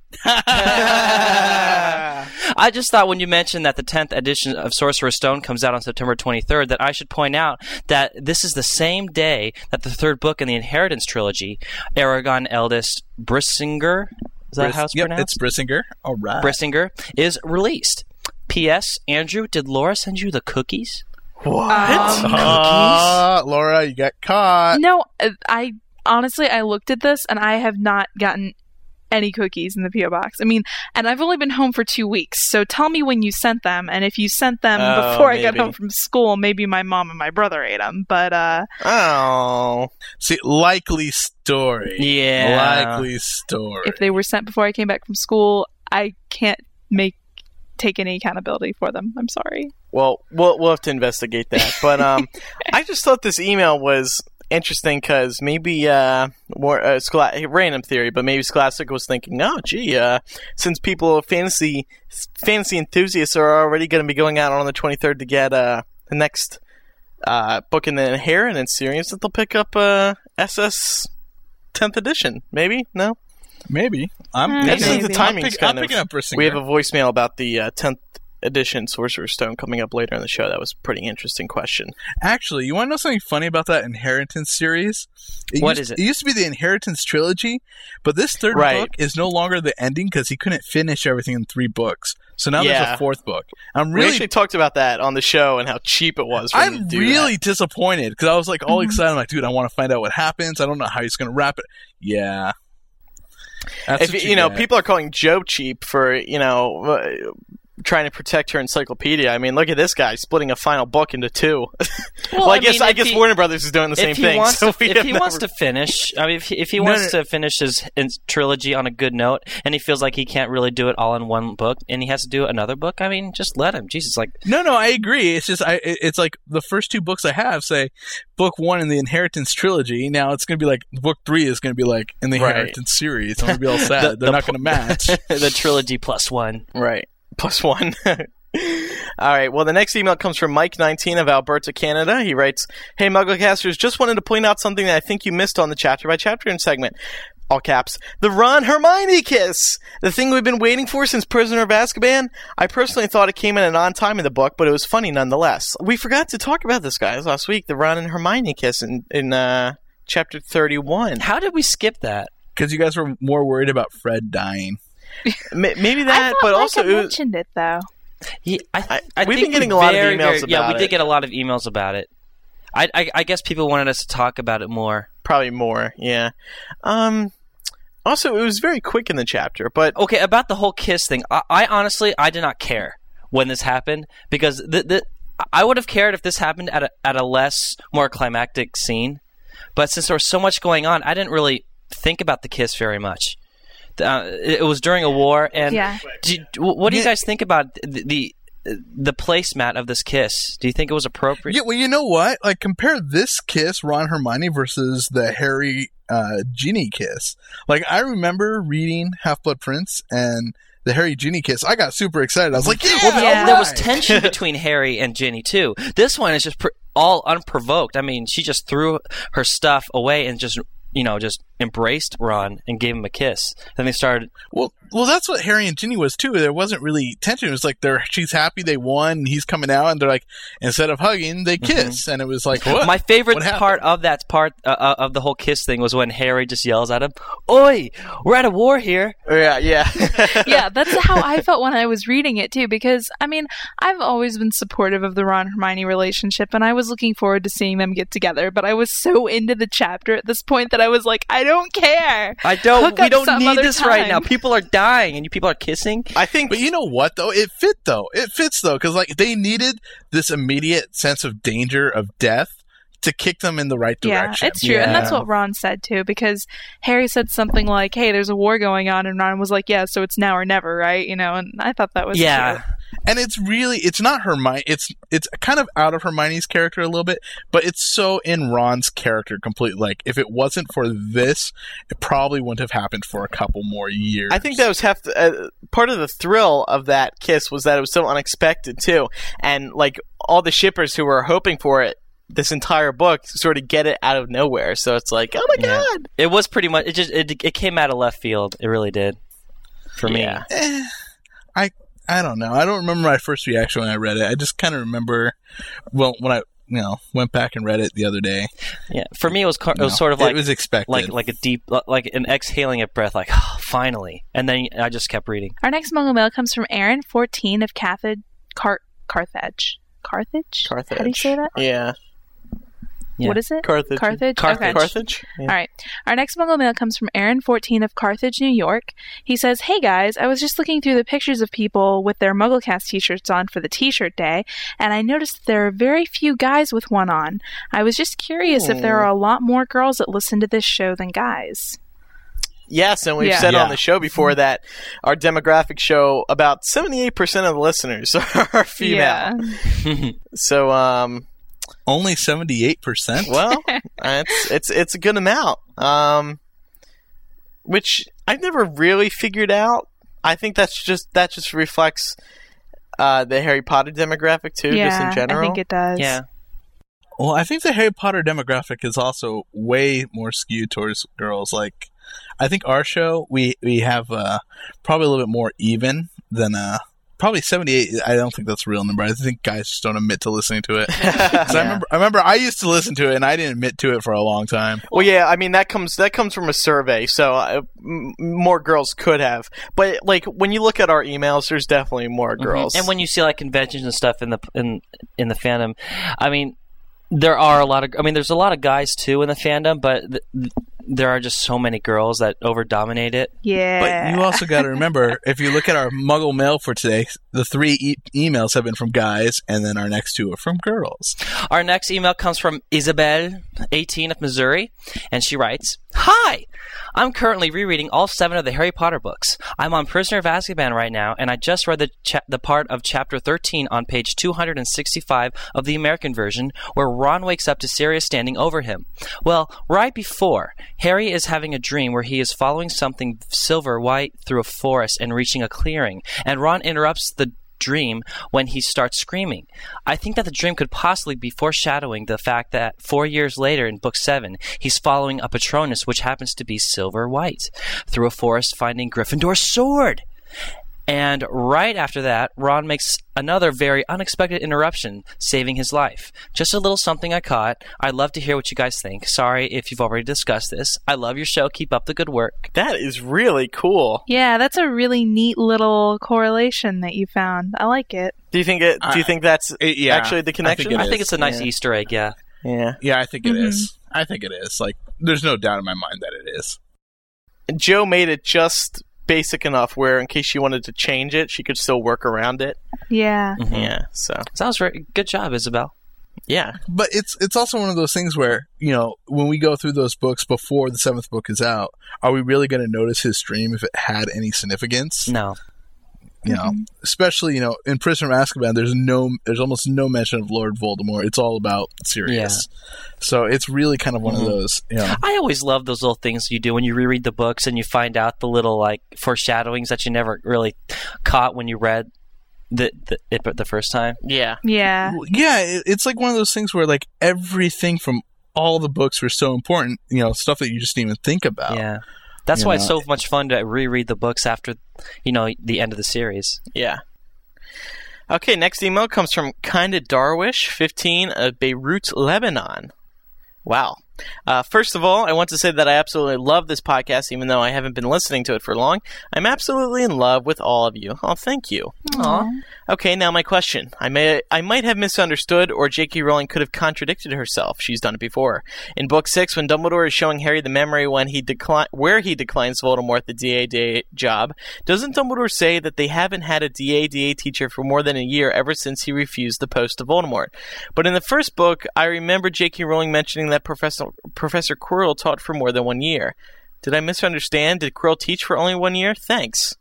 E: I just thought when you mentioned that the tenth edition of Sorcerer's Stone comes out on September twenty-third that I should point out that this is the same day that the third book in the Inheritance trilogy, Aragon Eldest Brissinger, is that
G: Bris-
E: how it's
G: yep,
E: pronounced?
G: it's Brissinger. All right.
E: Brissinger, is released. P S. Andrew, did Laura send you the cookies?
D: What?
F: Um,
G: Ah, Laura, you got caught.
F: no, uh, I honestly I looked at this and I have not gotten any cookies in the P O box. I mean, and I've only been home for two weeks, so tell me when you sent them, and if you sent them
D: Oh,
F: before I got
D: maybe.
F: home from school, maybe my mom and my brother ate them. But uh,
D: Oh.
G: See, likely story.
E: Yeah.
G: Likely story.
F: if they were sent before I came back from school, I can't make take any accountability for them. I'm sorry.
D: Well, we'll we'll have to investigate that. But um, I just thought this email was interesting because maybe uh, more uh, Schola- random theory, but maybe Scholastic was thinking, oh, gee, uh, since people fantasy fantasy enthusiasts are already going to be going out on the twenty-third to get uh, the next uh, book in the Inheritance series, that they'll pick up uh, S S tenth edition. Maybe no.
G: Maybe. I'm
F: Hmm,
G: picking,
F: Actually,
G: I'm
F: the
G: pick-
D: timing's
G: I'm
D: kind of-
G: picking up Brissinger.
D: We have a voicemail about the uh, tenth edition Sorcerer's Stone coming up later in the show. That was a pretty interesting question.
G: Actually, you want to know something funny about that Inheritance series? It
E: What
G: used,
E: is it?
G: It used to be the Inheritance trilogy, but this third
D: Right.
G: book is no longer the ending because he couldn't finish everything in three books. So now there's
D: Yeah.
G: a fourth book. I'm
D: We
G: really,
D: actually talked about that on the show and how cheap it was for them
G: I'm
D: to do
G: really
D: that.
G: disappointed because I was like all
F: Mhm.
G: excited. I'm like, dude, I want to find out what happens. I don't know how he's going to wrap it. Yeah. That's
D: If
G: what
D: you know,
G: get.
D: people are calling Joe cheap for you know uh, trying to protect her encyclopedia. I mean, look at this guy splitting a final book into two.
E: Well,
D: well, I,
E: I
D: guess
E: mean,
D: I
E: if
D: guess
E: he-
D: Warner Brothers is doing the same
E: if he
D: thing.
E: wants
D: so
E: to,
D: we
E: if
D: have
E: he
D: never-
E: wants to finish, I mean, if he, if he
G: No,
E: wants
G: no.
E: to finish his, his trilogy on a good note, and he feels like he can't really do it all in one book, and he has to do another book, I mean, just let him. Jesus, like,
G: No, no, I agree. It's just, I. it- It's like the first two books I have say book one in the Inheritance trilogy. Now it's going to be like book three is going to be like in the
D: Right.
G: Inheritance series. I'm going to be all sad.
E: The-
G: They're
E: the
G: not
E: pl-
G: going to match.
E: the trilogy plus one.
D: Right. Plus one. All right. Well, the next email comes from Mike nineteen of Alberta, Canada. He writes, Hey, Mugglecasters, just wanted to point out something that I think you missed on the chapter by chapter segment. All caps. The Ron Hermione kiss! The thing we've been waiting for since Prisoner of Azkaban? I personally thought it came in an on time in the book, but it was funny nonetheless. We forgot to talk about this, guys, last week. The Ron and Hermione kiss in, in uh, chapter thirty-one.
E: How did we skip that?
G: Because you guys were more worried about Fred dying.
D: M- maybe
F: I
D: that,
F: thought
D: but
F: Mike
D: also
F: had
D: it was,
F: mentioned it though.
E: He, I,
D: I-
E: I
D: we've
E: think
D: been getting
E: we
D: a lot of
E: very,
D: emails
E: very- Yeah,
D: about
E: we did
D: it.
E: get a lot of emails about it. I, I, I guess people wanted us to talk about it more.
D: probably more, yeah. Um, also, it was very quick in the chapter, but
E: Okay, about the whole kiss thing, I, I honestly, I did not care when this happened because the, the I would have cared if this happened at a, at a less, more climactic scene. But since there was so much going on, I didn't really think about the kiss very much. Uh, it, it was during a war, and
F: Yeah.
E: do, what do you
G: Yeah.
E: guys think about the, the the placemat of this kiss? Do you think it was appropriate?
G: Yeah, well, you know what? Like, compare this kiss, Ron Hermione, versus the Harry uh, Ginny kiss. Like, I remember reading Half-Blood Prince and the Harry Ginny kiss. I got super excited. I was like, yeah,
E: Well,
F: Yeah.
E: there was
G: alright.
E: tension between Harry and Ginny too. This one is just pr- all unprovoked. I mean, she just threw her stuff away and just, you know, just embraced Ron and gave him a kiss. Then they started.
G: Well, well, that's what Harry and Ginny was too. There wasn't really tension. It was like they're she's happy they won. And he's coming out, and they're like, instead of hugging, they kiss, and it was like, what?
E: My favorite
G: What happened?
E: part of that part uh, uh, of the whole kiss thing was when Harry just yells at him, "Oi, we're at a war here."
D: yeah, yeah.
F: Yeah, that's how I felt when I was reading it too. Because I mean, I've always been supportive of the Ron Hermione relationship, and I was looking forward to seeing them get together. But I was so into the chapter at this point that I was like, I don't care.
E: I don't.
F: Hook
E: we
F: up
E: don't
F: some
E: need
F: other
E: this right
F: time.
E: now. People are dying, and you people are kissing.
D: I think
G: But you know what though? It fit though. It fits though because like they needed this immediate sense of danger of death to kick them in the right direction.
F: Yeah, it's true. And that's what Ron said too, because Harry said something like, hey, there's a war going on, and Ron was like, yeah, so it's now or never, right? You know, and I thought that was
E: Yeah.
F: cute.
G: And it's really, it's not Hermione. It's it's kind of out of Hermione's character a little bit, but it's so in Ron's character completely. Like if it wasn't for this, it probably wouldn't have happened for a couple more years.
D: I think that was half the, uh, part of the thrill of that kiss was that it was so unexpected too, and like all the shippers who were hoping for it this entire book sort of get it out of nowhere. So it's like, oh my
E: Yeah.
D: god,
E: It was pretty much. It just. It, it came out of left field. It really did. For me.
D: Yeah.
G: Eh, I I don't know. I don't remember my first reaction when I read it. I just kind of remember, well, when I you know went back and read it the other day.
E: Yeah. For me, it was. Car-
G: you
E: it was
G: know,
E: sort of like.
G: it was expected.
E: like like a deep, like an exhaling of breath, like oh, finally, and then I just kept reading.
F: Our next Muggle mail comes from Aaron, fourteen of Carthage. Car- Carthage. Carthage?
D: Carthage.
F: How do you say that?
D: Yeah,
E: Yeah.
F: What is it?
D: Carthage.
F: Carthage?
E: Carthage.
F: Okay.
D: Carthage. Yeah.
F: All right. Our next Muggle mail comes from Aaron, fourteen of Carthage, New York. He says, hey guys, I was just looking through the pictures of people with their MuggleCast t-shirts on for the t-shirt day, and I noticed that there are very few guys with one on. I was just curious if there are a lot more girls that listen to this show than guys.
D: Yes, and we've
F: Yeah.
D: said
G: Yeah.
D: on the show before that our demographic show about seventy-eight percent of the listeners are female.
F: Yeah.
D: So, um,
G: Only seventy-eight percent.
D: well, it's it's it's a good amount. Um, which I've never really figured out. I think that's just that just reflects uh, the Harry Potter demographic too,
F: yeah,
D: just in general.
F: I think it does.
E: Yeah.
G: Well, I think the Harry Potter demographic is also way more skewed towards girls. Like, I think our show we we have uh, probably a little bit more even than uh, probably seventy-eight. I don't think that's a real number. I think guys just don't admit to listening to it. yeah. I remember, I remember I used to listen to it, and I didn't admit to it for a long time.
D: Well, yeah, I mean that comes that comes from a survey, so uh, m- more girls could have. But like when you look at our emails, there's definitely more girls.
E: Mm-hmm. And when you see like conventions and stuff in the in in the fandom, I mean, there are a lot of. I mean, there's a lot of guys too in the fandom, but. Th- There are just so many girls that over-dominate it.
F: Yeah.
G: But you also got to remember, if you look at our Muggle mail for today, the three e- emails have been from guys, and then our next two are from girls.
E: Our next email comes from Isabel, eighteen, of Missouri, and she writes, "Hi! I'm currently rereading all seven of the Harry Potter books. I'm on Prisoner of Azkaban right now, and I just read the cha- the part of Chapter thirteen on page two hundred sixty-five of the American version, where Ron wakes up to Sirius standing over him. Well, right before, Harry is having a dream where he is following something silver-white through a forest and reaching a clearing, and Ron interrupts the dream when he starts screaming. I think that the dream could possibly be foreshadowing the fact that four years later in Book seven, he's following a Patronus which happens to be silver-white, through a forest finding Gryffindor's sword. And right after that, Ron makes another very unexpected interruption, saving his life. Just a little something I caught. I'd love to hear what you guys think. Sorry if you've already discussed this. I love your show. Keep up the good work."
D: That is really cool.
F: Yeah, that's a really neat little correlation that you found. I like it.
D: Do you think it? Do you think that's
G: it, yeah,
D: actually the connection?
G: I think,
E: I think it's a nice
D: Yeah.
E: Easter egg, yeah.
D: Yeah.
G: Yeah, I think it
F: Mhm.
G: is. I think it is. Like, there's no doubt in my mind that it is.
D: And Joe made it just basic enough where, in case she wanted to change it, she could still work around it.
F: Yeah.
E: Mhm.
D: Yeah. So.
E: Sounds very good job, Isabel.
D: Yeah.
G: But it's it's also one of those things where, you know, when we go through those books before the seventh book is out, are we really going to notice his dream if it had any significance?
E: No.
G: You know, especially, you know, in Prisoner of Azkaban, there's no, there's almost no mention of Lord Voldemort. It's all about Sirius. So it's really kind of one
E: Mhm.
G: of those, you know.
E: I always love those little things you do when you reread the books and you find out the little like foreshadowings that you never really caught when you read the the, it the first time.
D: Yeah.
F: Yeah.
G: Yeah, it, it's like one of those things where, like, everything from all the books were so important, you know, stuff that you just didn't even think about.
E: Yeah. That's
G: You
E: why
G: know.
E: it's so much fun to reread the books after, you know, the end of the series.
D: Yeah. Okay, next email comes from Kinda Darwish, fifteen, of Beirut, Lebanon. Wow. Uh, first of all, I want to say that I absolutely love this podcast, even though I haven't been listening to it for long. I'm absolutely in love with all of you. Oh, thank you.
F: Aw.
D: Okay, now my question. I may, I might have misunderstood, or J K Rowling could have contradicted herself. She's done it before. In Book Six, when Dumbledore is showing Harry the memory when he decli- where he declines Voldemort the D A D A job, doesn't Dumbledore say that they haven't had a D A D A teacher for more than a year ever since he refused the post to Voldemort? But in the first book, I remember J K Rowling mentioning that Professor Professor Quirrell taught for more than one year. Did I misunderstand? Did Quirrell teach for only one year? Thanks.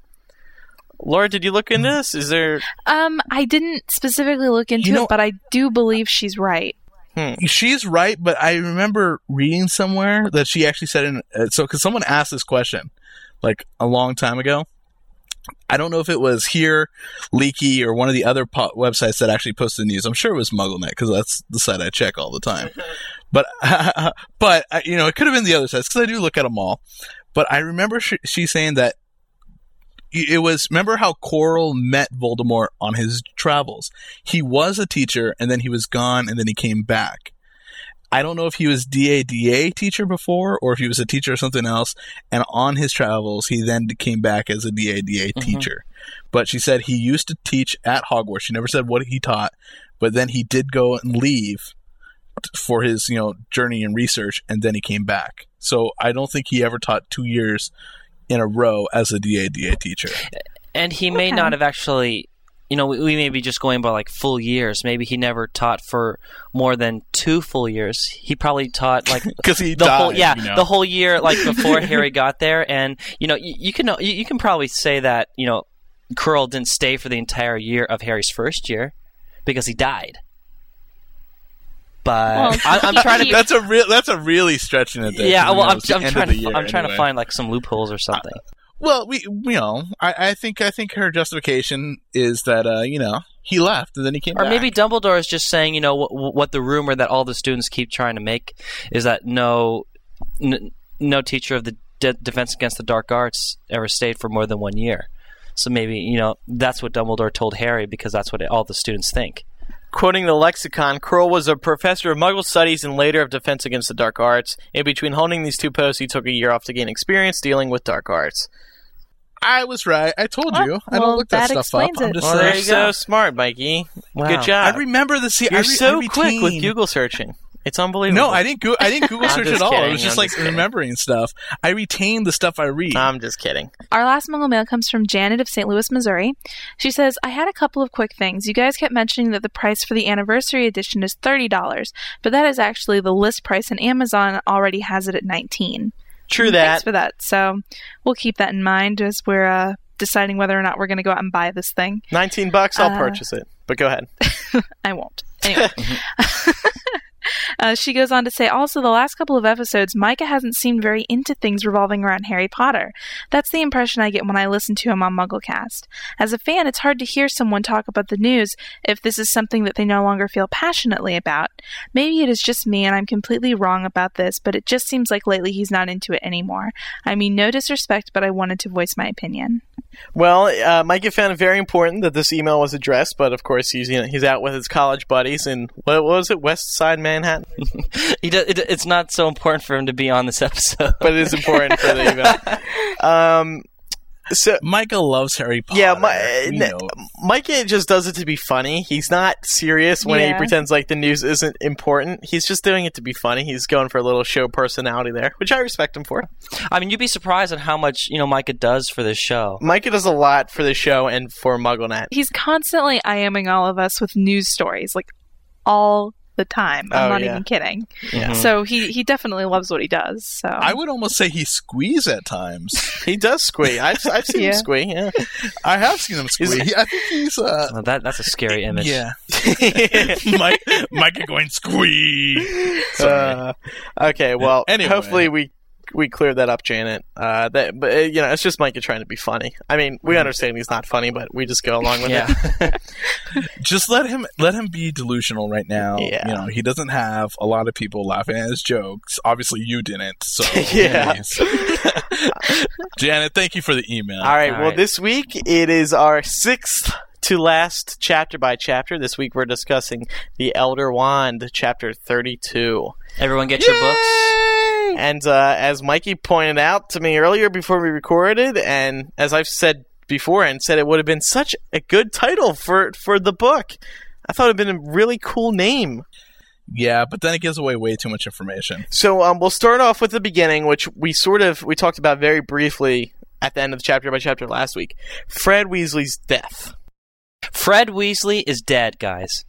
D: Laura, did you look into this? Is there...
F: Um, I didn't specifically look into
G: You know-
F: it, but I do believe she's right.
D: Hmm.
G: She's right, but I remember reading somewhere that she actually said in uh, so because someone asked this question like a long time ago. I don't know if it was here, Leaky, or one of the other po- websites that actually posted news. I'm sure it was MuggleNet because that's the site I check all the time. But but uh, you know, it could have been the other sites because I do look at them all. But I remember she, she saying that it was, remember how Quirrell met Voldemort on his travels? He was a teacher, and then he was gone, and then he came back. I don't know if he was D A D A teacher before, or if he was a teacher or something else, and on his travels, he then came back as a D A D A
E: Mhm.
G: teacher. But she said he used to teach at Hogwarts. She never said what he taught, but then he did go and leave for his, you know, journey and research, and then he came back. So I don't think he ever taught two years in a row as a D A D A teacher.
E: And he may
F: Okay.
E: not have actually, you know, we, we may be just going by like full years. Maybe he never taught for more than two full years. He probably taught like
G: Because he
E: the
G: died,
E: whole yeah
G: you know?
E: the whole year like before Harry got there. And you know, you, you can you, you can probably say that, you know, Quirrell didn't stay for the entire year of Harry's first year because he died. But
F: Well,
E: I, I'm trying to.
G: That's a real. That's a really stretching it. there,
E: Yeah,
G: 'cause, you
E: well,
G: know,
E: I'm,
G: it's the
E: I'm
G: end
E: trying
G: of the
E: to.
G: year
E: I'm trying to
G: anyway.
E: find like some loopholes or something.
G: Well, we, you know, I, I think I think her justification is that uh, you know, he left and then he came
E: Or
G: back.
E: maybe Dumbledore is just saying, you know, what, what the rumor that all the students keep trying to make is that no, n- no teacher of the De- Defense Against the Dark Arts ever stayed for more than one year. So maybe, you know, that's what Dumbledore told Harry because that's what all the students think.
D: Quoting the lexicon, Quirrell was a professor of Muggle studies and later of defense against the dark arts. In between holding these two posts, he took a year off to gain experience dealing with dark arts.
G: I was right. I told
F: Oh,
G: you. I
F: well,
G: don't look that,
F: that
G: stuff up.
F: explains
G: I'm
F: it.
G: just
D: Well,
G: saying.
D: there you go. Smart, Mikey.
E: Wow.
D: Good job.
G: I remember the se-
D: You're
G: I re-
D: so
G: I
D: quick with
G: retain-
D: Google searching. It's unbelievable.
G: No, I didn't. Go- I didn't Google
D: I'm
G: search
D: just
G: at all.
D: kidding,
G: It was just
D: I'm
G: like
D: just kidding.
G: remembering stuff. I retain the stuff I read.
D: I'm just kidding.
F: Our last Muggle mail comes from Janet of Saint Louis, Missouri. She says, I had a couple of quick things. You guys kept mentioning that the price for the anniversary edition is thirty dollars, but that is actually the list price, and Amazon already has it at nineteen dollars.
D: True
F: Thanks
D: that.
F: for that. So we'll keep that in mind as we're uh, deciding whether or not we're going to go out and buy this thing.
D: nineteen bucks, I'll
F: Uh,
D: purchase it. But go ahead.
F: I won't. Anyway. Uh, she goes on to say, also, the last couple of episodes, Micah hasn't seemed very into things revolving around Harry Potter. That's the impression I get when I listen to him on MuggleCast. As a fan, it's hard to hear someone talk about the news if this is something that they no longer feel passionately about. Maybe it is just me and I'm completely wrong about this, but it just seems like lately he's not into it anymore. I mean, no disrespect, but I wanted to voice my opinion.
D: Well, uh, Micah found it very important that this email was addressed, but of course he's you know, he's out with his college buddies in, what was it, West Side Manhattan?
E: He do, it, it's not so important for him to be on this episode.
D: But it is important for the email. Um, so,
G: Michael loves Harry Potter.
D: yeah, my,
G: You know.
D: Micah just does it to be funny. He's not serious when he
F: Yeah.
D: pretends like the news isn't important. He's just doing it to be funny. He's going for a little show personality there, which I respect him for.
E: I mean, you'd be surprised at how much, you know, Micah does for this show.
D: Micah does a lot for the show and for MuggleNet.
F: He's constantly IMing all of us with news stories, like, all the time. I'm
D: Oh,
F: not
D: yeah.
F: even kidding.
D: Yeah.
F: So he, he definitely loves what he does. So
G: I would almost say he squeeze at times.
D: He does squee. I've, I've seen him
F: Yeah.
D: squee, yeah.
G: I have seen him squeeze. He- I think he's uh
E: Well, that that's a scary image.
G: yeah. Mike, Micah going squeeze.
D: Uh, okay, well,
G: Anyway.
D: hopefully we we cleared that up, Janet. Uh, that, but uh, you know, it's just Micah trying to be funny. I mean, we understand he's not funny, but we just go along with
E: Yeah.
D: it.
G: Just let him let him be delusional right now.
D: Yeah.
G: You know, he doesn't have a lot of people laughing at his jokes. Obviously you didn't, so
D: Yeah.
G: please. Janet, thank you for the email.
D: All right.
E: All
D: well,
E: right.
D: this week it is our sixth to last chapter by chapter. This week we're discussing the Elder Wand, chapter thirty-two.
E: Everyone get your books.
D: And uh, as Mikey pointed out to me earlier before we recorded, and as I've said before and said it would have been such a good title for, for the book. I thought it would have been a really cool name.
G: Yeah, but then it gives away way too much information.
D: So um, we'll start off with the beginning, which we sort of we talked about very briefly at the end of chapter by chapter last week. Fred Weasley's death.
E: Fred Weasley is dead, guys.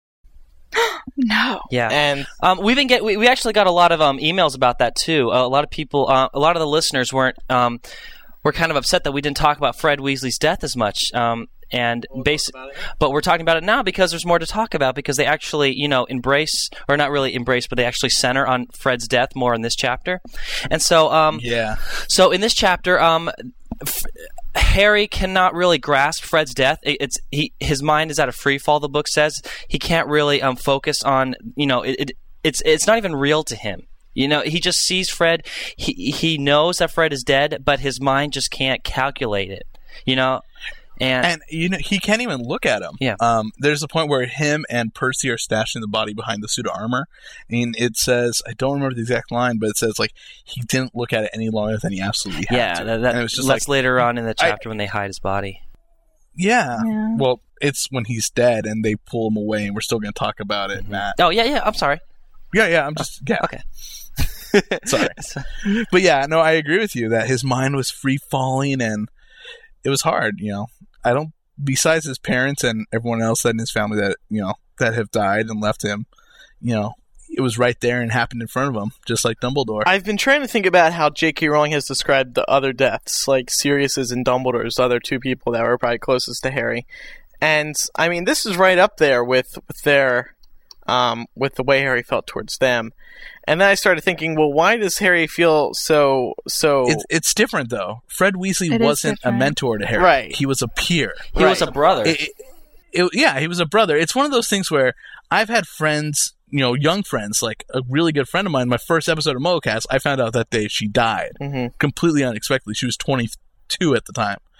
F: no.
E: Yeah.
D: And
E: Um, we've been get we, we actually got a lot of um, emails about that too. Uh, a lot of people, uh, a lot of the listeners weren't um, were kind of upset that we didn't talk about Fred Weasley's death as much. Um, and base, but we're talking about it now because there's more to talk about because they actually, you know, embrace or not really embrace, but they actually center on Fred's death more in this chapter. And so, um,
G: Yeah.
E: so in this chapter, um, f- Harry cannot really grasp Fred's death. It, it's he his mind is at a free fall. The book says he can't really um focus on you know it, it it's it's not even real to him. You know, he just sees Fred. He he knows that Fred is dead, but his mind just can't calculate it. You know, and,
G: And you know he can't even look at him.
E: Yeah.
G: Um. There's a point where him and Percy are stashing the body behind the suit of armor, and it says I don't remember the exact line, but it says like he didn't look at it any longer than he absolutely had
E: yeah,
G: to.
E: that, that
G: and it was just
E: that's
G: like
E: later on in the
G: I-
E: chapter when they hide his body.
G: yeah.
F: Yeah.
G: Well, it's when he's dead and they pull him away, and we're still going to talk about it, Matt.
E: Oh yeah, yeah. I'm sorry.
G: Yeah, yeah. I'm just yeah.
E: Okay.
G: Sorry. But yeah, no, I agree with you that his mind was free falling and it was hard, you know. I don't besides his parents and everyone else in his family that, you know, that have died and left him, you know, it was right there and happened in front of him, just like Dumbledore.
D: I've been trying to think about how J K. Rowling has described the other deaths, like Sirius's and Dumbledore's, other two people that were probably closest to Harry. And I mean, this is right up there with, with their, um, with the way Harry felt towards them. And then I started thinking, well, why does Harry feel so so?
G: It's it's different though. Fred Weasley
F: It is
G: wasn't a
F: different.
G: mentor to Harry.
D: Right.
G: He was a peer.
E: He was a
D: Right.
E: brother.
G: It- it- it- yeah, he was a brother. It's one of those things where I've had friends, you know, young friends, like a really good friend of mine. My first episode of MoCast, I found out that day she died
D: Mhm.
G: completely unexpectedly. She was twenty-two at the time,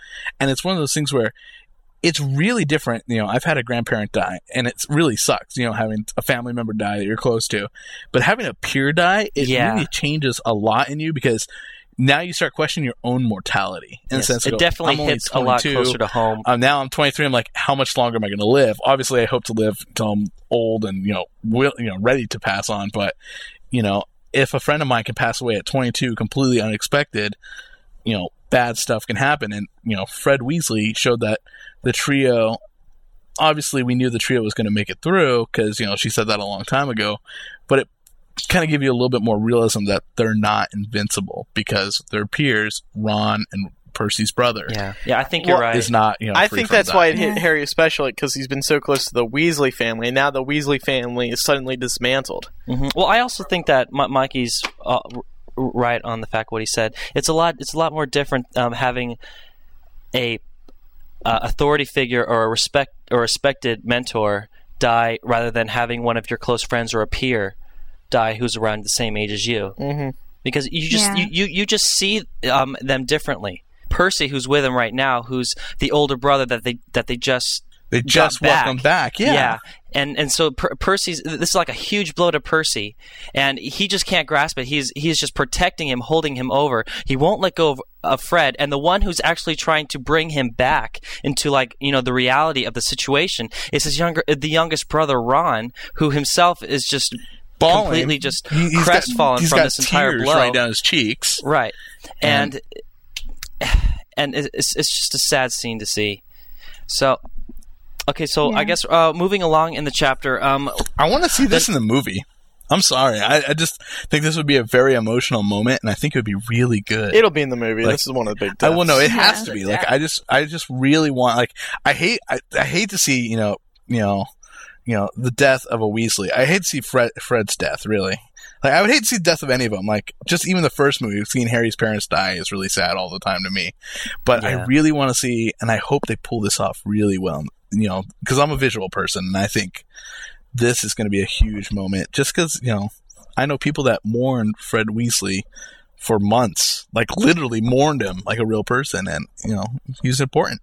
G: And it's one of those things where it's really different. You know, I've had a grandparent die, and it really sucks, you know, having a family member die that you're close to. But having a peer die, it
E: Yeah.
G: really changes a lot in you, because now you start questioning your own mortality. In
E: Yes,
G: the sense
E: it
G: of,
E: definitely
G: I'm only
E: hits a lot
G: twenty-two.
E: closer to home.
G: Um, now I'm twenty-three. I'm like, how much longer am I going to live? Obviously, I hope to live until I'm old and, you know, will, you know, ready to pass on. But, you know, if a friend of mine can pass away at twenty-two, completely unexpected, you know, bad stuff can happen. And, you know, Fred Weasley showed that the trio, obviously we knew the trio was going to make it through, because, you know, she said that a long time ago, but it kind of give you a little bit more realism that they're not invincible, because their peers, Ron and Percy's brother,
E: Yeah, yeah, I think you're
D: Well,
E: right.
G: is not, you know,
D: I
G: free
D: think
G: from
D: that's
G: that.
D: why it hit
F: Yeah.
D: Harry especially, because he's been so close to the Weasley family, and now the Weasley family is suddenly dismantled.
E: hmm Well, I also think that M- Mikey's uh, r- right on the fact what he said. It's a lot. It's a lot more different um, having a uh, authority figure or a respect or respected mentor die, rather than having one of your close friends or a peer die who's around the same age as you.
D: Mm-hmm.
E: Because you just
F: Yeah.
E: you, you, you just see um, them differently. Percy, who's with him right now, who's the older brother that they that they just
G: They just
E: got back.
G: welcome back. Yeah.
E: And and so per- Percy's this is like a huge blow to Percy, and he just can't grasp it. He's he's just protecting him, holding him over. He won't let go of, of Fred, and the one who's actually trying to bring him back into, like, you know, the reality of the situation is his younger the youngest brother, Ron, who himself is just
G: Bawling.
E: completely just
G: He- he's
E: crestfallen
G: got, he's
E: from
G: got
E: this entire
G: tears
E: blow.
G: right down his cheeks.
E: Right.
G: And-
E: And and it's it's just a sad scene to see. So okay, so I
F: Yeah.
E: guess uh, moving along in the chapter, um,
G: I want to see this in the movie. I'm sorry. I, I just think this would be a very emotional moment, and I think it would be really good.
D: It'll be in the movie.
G: Like,
D: this is one of the big
G: I
D: deaths.
G: will know it
F: Yeah.
G: has to be. Like I just, I just really want. Like I hate, I, I hate to see, you know, you know, you know, the death of a Weasley. I hate to see Fred, Fred's death. Really, like I would hate to see the death of any of them. Like just even the first movie, seeing Harry's parents die is really sad all the time to me. But
E: Yeah.
G: I really want to see, and I hope they pull this off really well. You know, because I'm a visual person, and I think this is going to be a huge moment. Just because, you know, I know people that mourned Fred Weasley for months, like literally mourned him like a real person, and you know, he's important.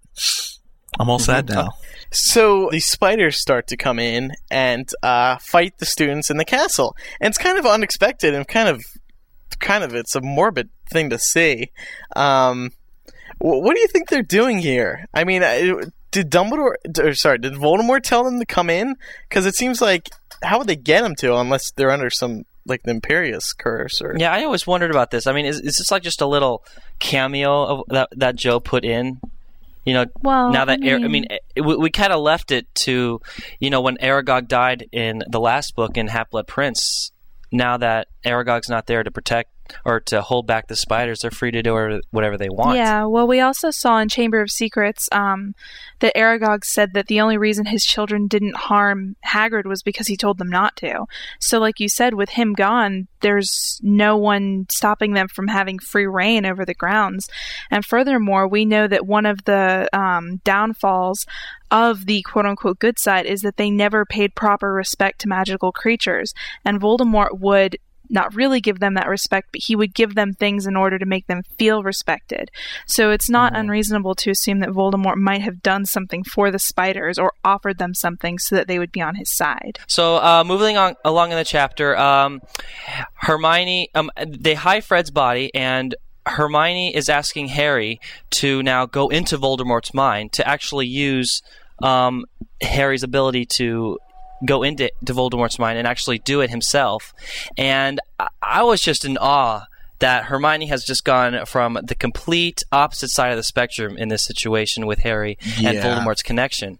G: I'm all sad now.
D: So these spiders start to come in and uh, fight the students in the castle, and it's kind of unexpected and kind of, kind of, it's a morbid thing to see. Um, wh- what do you think they're doing here? I mean, uh, did Dumbledore, or sorry, did Voldemort tell them to come in? Because it seems like, how would they get them to unless they're under some, like, the Imperius curse? Or
E: yeah, I always wondered about this. I mean, is, is this like just a little cameo of that that Joe put in? You know,
F: Well,
E: now that
F: I
E: Ar- I
F: mean-
E: mean, it, we, we kind of left it to, you know, when Aragog died in the last book in Half-Blood Prince. Now that Aragog's not there to protect or to hold back the spiders, they're free to do whatever they want.
F: Yeah, well, we also saw in Chamber of Secrets um, that Aragog said that the only reason his children didn't harm Hagrid was because he told them not to. So, like you said, with him gone, there's no one stopping them from having free reign over the grounds. And furthermore, we know that one of the um, downfalls of the quote-unquote good side is that they never paid proper respect to magical creatures. And Voldemort would not really give them that respect, but he would give them things in order to make them feel respected. So it's not
E: Mhm.
F: unreasonable to assume that Voldemort might have done something for the spiders or offered them something so that they would be on his side.
E: So, uh, moving on along in the chapter, um, Hermione, um, they hide Fred's body, and Hermione is asking Harry to now go into Voldemort's mind to actually use um, Harry's ability to go into to Voldemort's mind and actually do it himself. And I, I was just in awe that Hermione has just gone from the complete opposite side of the spectrum in this situation with Harry and
G: Yeah.
E: Voldemort's connection.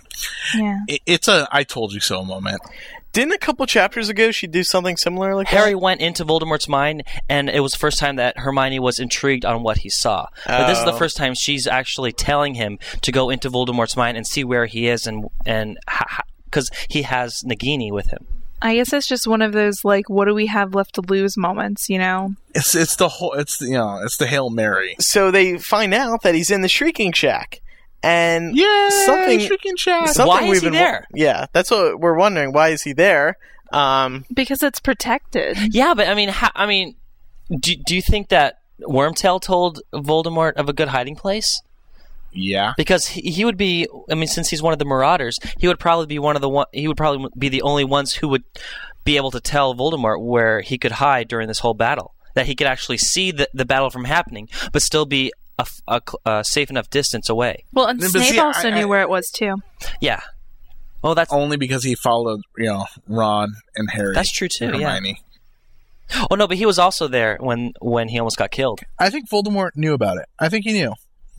F: Yeah.
G: It, it's a "I told you so" moment.
D: didn't a couple chapters ago she do something similar like
E: Harry
D: that?
E: went into Voldemort's mind, and it was the first time that Hermione was intrigued on what he saw. But this is the
D: Oh.
E: first time she's actually telling him to go into Voldemort's mind and see where he is, and and because he has Nagini with him.
F: I guess it's just one of those, like, what do we have left to lose moments, you know?
G: It's it's the whole it's you know it's the Hail Mary.
D: So they find out that he's in the Shrieking Shack. And
G: Yeah,
D: something,
G: Shrieking Shack.
D: something
E: Why is
D: we've
E: he
D: been wa-
E: there?
D: Yeah, that's what we're wondering. Why is he there? Um,
F: Because it's protected.
E: Yeah, but I mean, how, I mean, do do you think that Wormtail told Voldemort of a good hiding place?
G: Yeah.
E: Because he, he would be, I mean, since he's one of the Marauders, he would probably be one of the one. He would probably be the only ones who would be able to tell Voldemort where he could hide during this whole battle. That he could actually see the, the battle from happening, but still be a, a, a safe enough distance away.
F: Well, and
G: But
F: Snape
G: see,
F: also
G: I-
F: knew
G: I-
F: where it was too.
E: Yeah. Oh, that's
G: Only because he followed, you know, Ron and Harry.
E: that's true too.
G: and
E: Yeah.
G: Hermione.
E: Oh no, but he was also there when when he almost got killed.
G: I think Voldemort knew about it. I think he knew.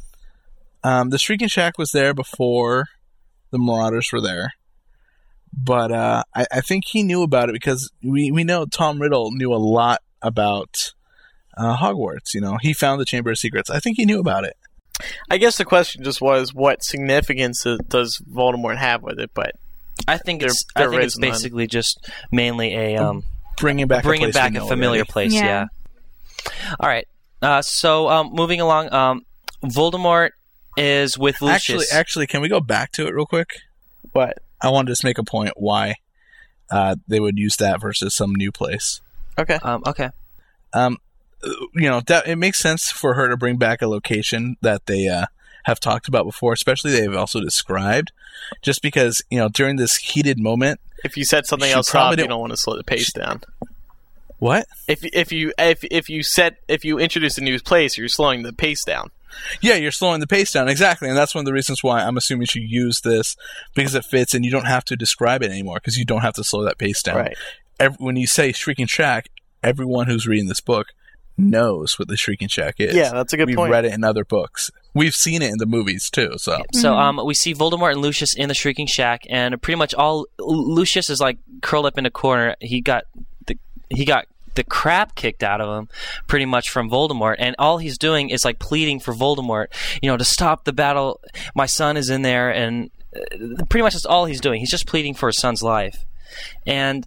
G: Um, the Shrieking Shack was there before the Marauders were there. But uh, I, I think he knew about it because we, we know Tom Riddle knew a lot about uh, Hogwarts. You know, he found the Chamber of Secrets. I think he knew about it.
D: I guess the question just was, what significance does Voldemort have with it? But
E: I think
D: There-
E: it's I
D: there
E: think
D: is
E: it's
D: none.
E: basically just mainly a um,
G: Bringing back
E: bringing
G: a place
E: back
G: we
E: a
G: know
E: familiar
G: already.
E: place.
F: Yeah.
E: Yeah. All right. Uh, so um, moving along, um, Voldemort is with Lucius.
G: Actually, actually, can we go back to it real quick?
D: what?
G: I wanted to just make a point why uh, they would use that versus some new place.
D: Okay.
E: um, okay.
G: Um, you know, that it makes sense for her to bring back a location that they uh, have talked about before, especially they've also described, just because, you know, during this heated moment.
D: If you set something
G: She
D: else
G: probably
D: up, you
G: don't-
D: don't want to slow the pace down.
G: What?
D: If if you if if you set if you introduce a new place, you're slowing the pace down.
G: Yeah, you're slowing the pace down, exactly, and that's one of the reasons why I'm assuming she used this, because it fits, and you don't have to describe it anymore, because you don't have to slow that pace down.
D: Right.
G: Every, when you say Shrieking Shack, everyone who's reading this book knows what the Shrieking Shack is.
D: Yeah, that's a good
G: We've
D: point.
G: read it in other books. We've seen it in the movies too. So
E: So um, we see Voldemort and Lucius in the Shrieking Shack, and pretty much all Lucius is like curled up in a corner. He got the he got the crap kicked out of him, pretty much from Voldemort, and all he's doing is like pleading for Voldemort, you know, to stop the battle. My son is in there, and uh, pretty much that's all he's doing. He's just pleading for his son's life, and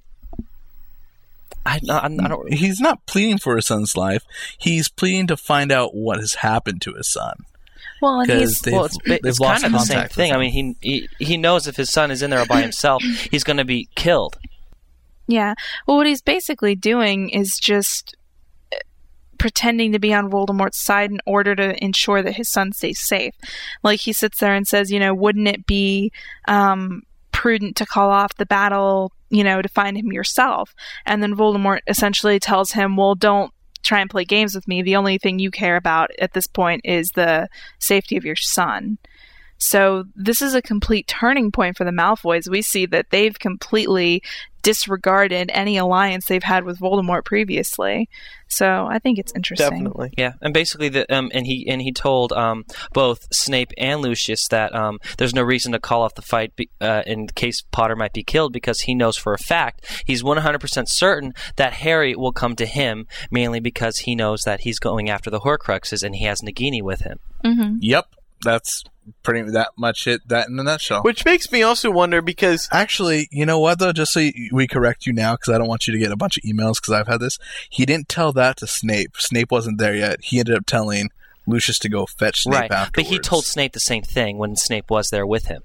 E: I, I, I don't.
G: he's not pleading for his son's life. He's pleading to find out what has happened to his son.
F: Well, and
G: Because
F: he's
G: they've,
E: Well, it's,
G: they've
E: it's
G: lost
E: kind of the same
G: contact with
E: thing. I
G: him.
E: mean, he, he he knows if his son is in there by himself, he's going to be killed.
F: Yeah. Well, what he's basically doing is just uh, pretending to be on Voldemort's side in order to ensure that his son stays safe. Like, he sits there and says, you know, wouldn't it be um, prudent to call off the battle, you know, to find him yourself? And then Voldemort essentially tells him, well, don't try and play games with me. The only thing you care about at this point is the safety of your son. So this is a complete turning point for the Malfoys. We see that they've completely disregarded any alliance they've had with Voldemort previously. So I think it's interesting.
D: Definitely.
E: Yeah, and basically, the um, and he and he told um, both Snape and Lucius that um, there's no reason to call off the fight be, uh, in case Potter might be killed, because he knows for a fact, he's one hundred percent certain that Harry will come to him, mainly because he knows that he's going after the Horcruxes and he has Nagini with him.
F: Mm-hmm.
G: Yep, that's pretty that much it. That in a nutshell.
D: Which makes me also wonder, because
G: Actually, you know what though? Just so you, we correct you now, because I don't want you to get a bunch of emails, because I've had this. He didn't tell that to Snape. Snape wasn't there yet. He ended up telling Lucius to go fetch Snape
E: Right,
G: afterwards.
E: but he told Snape the same thing when Snape was there with him.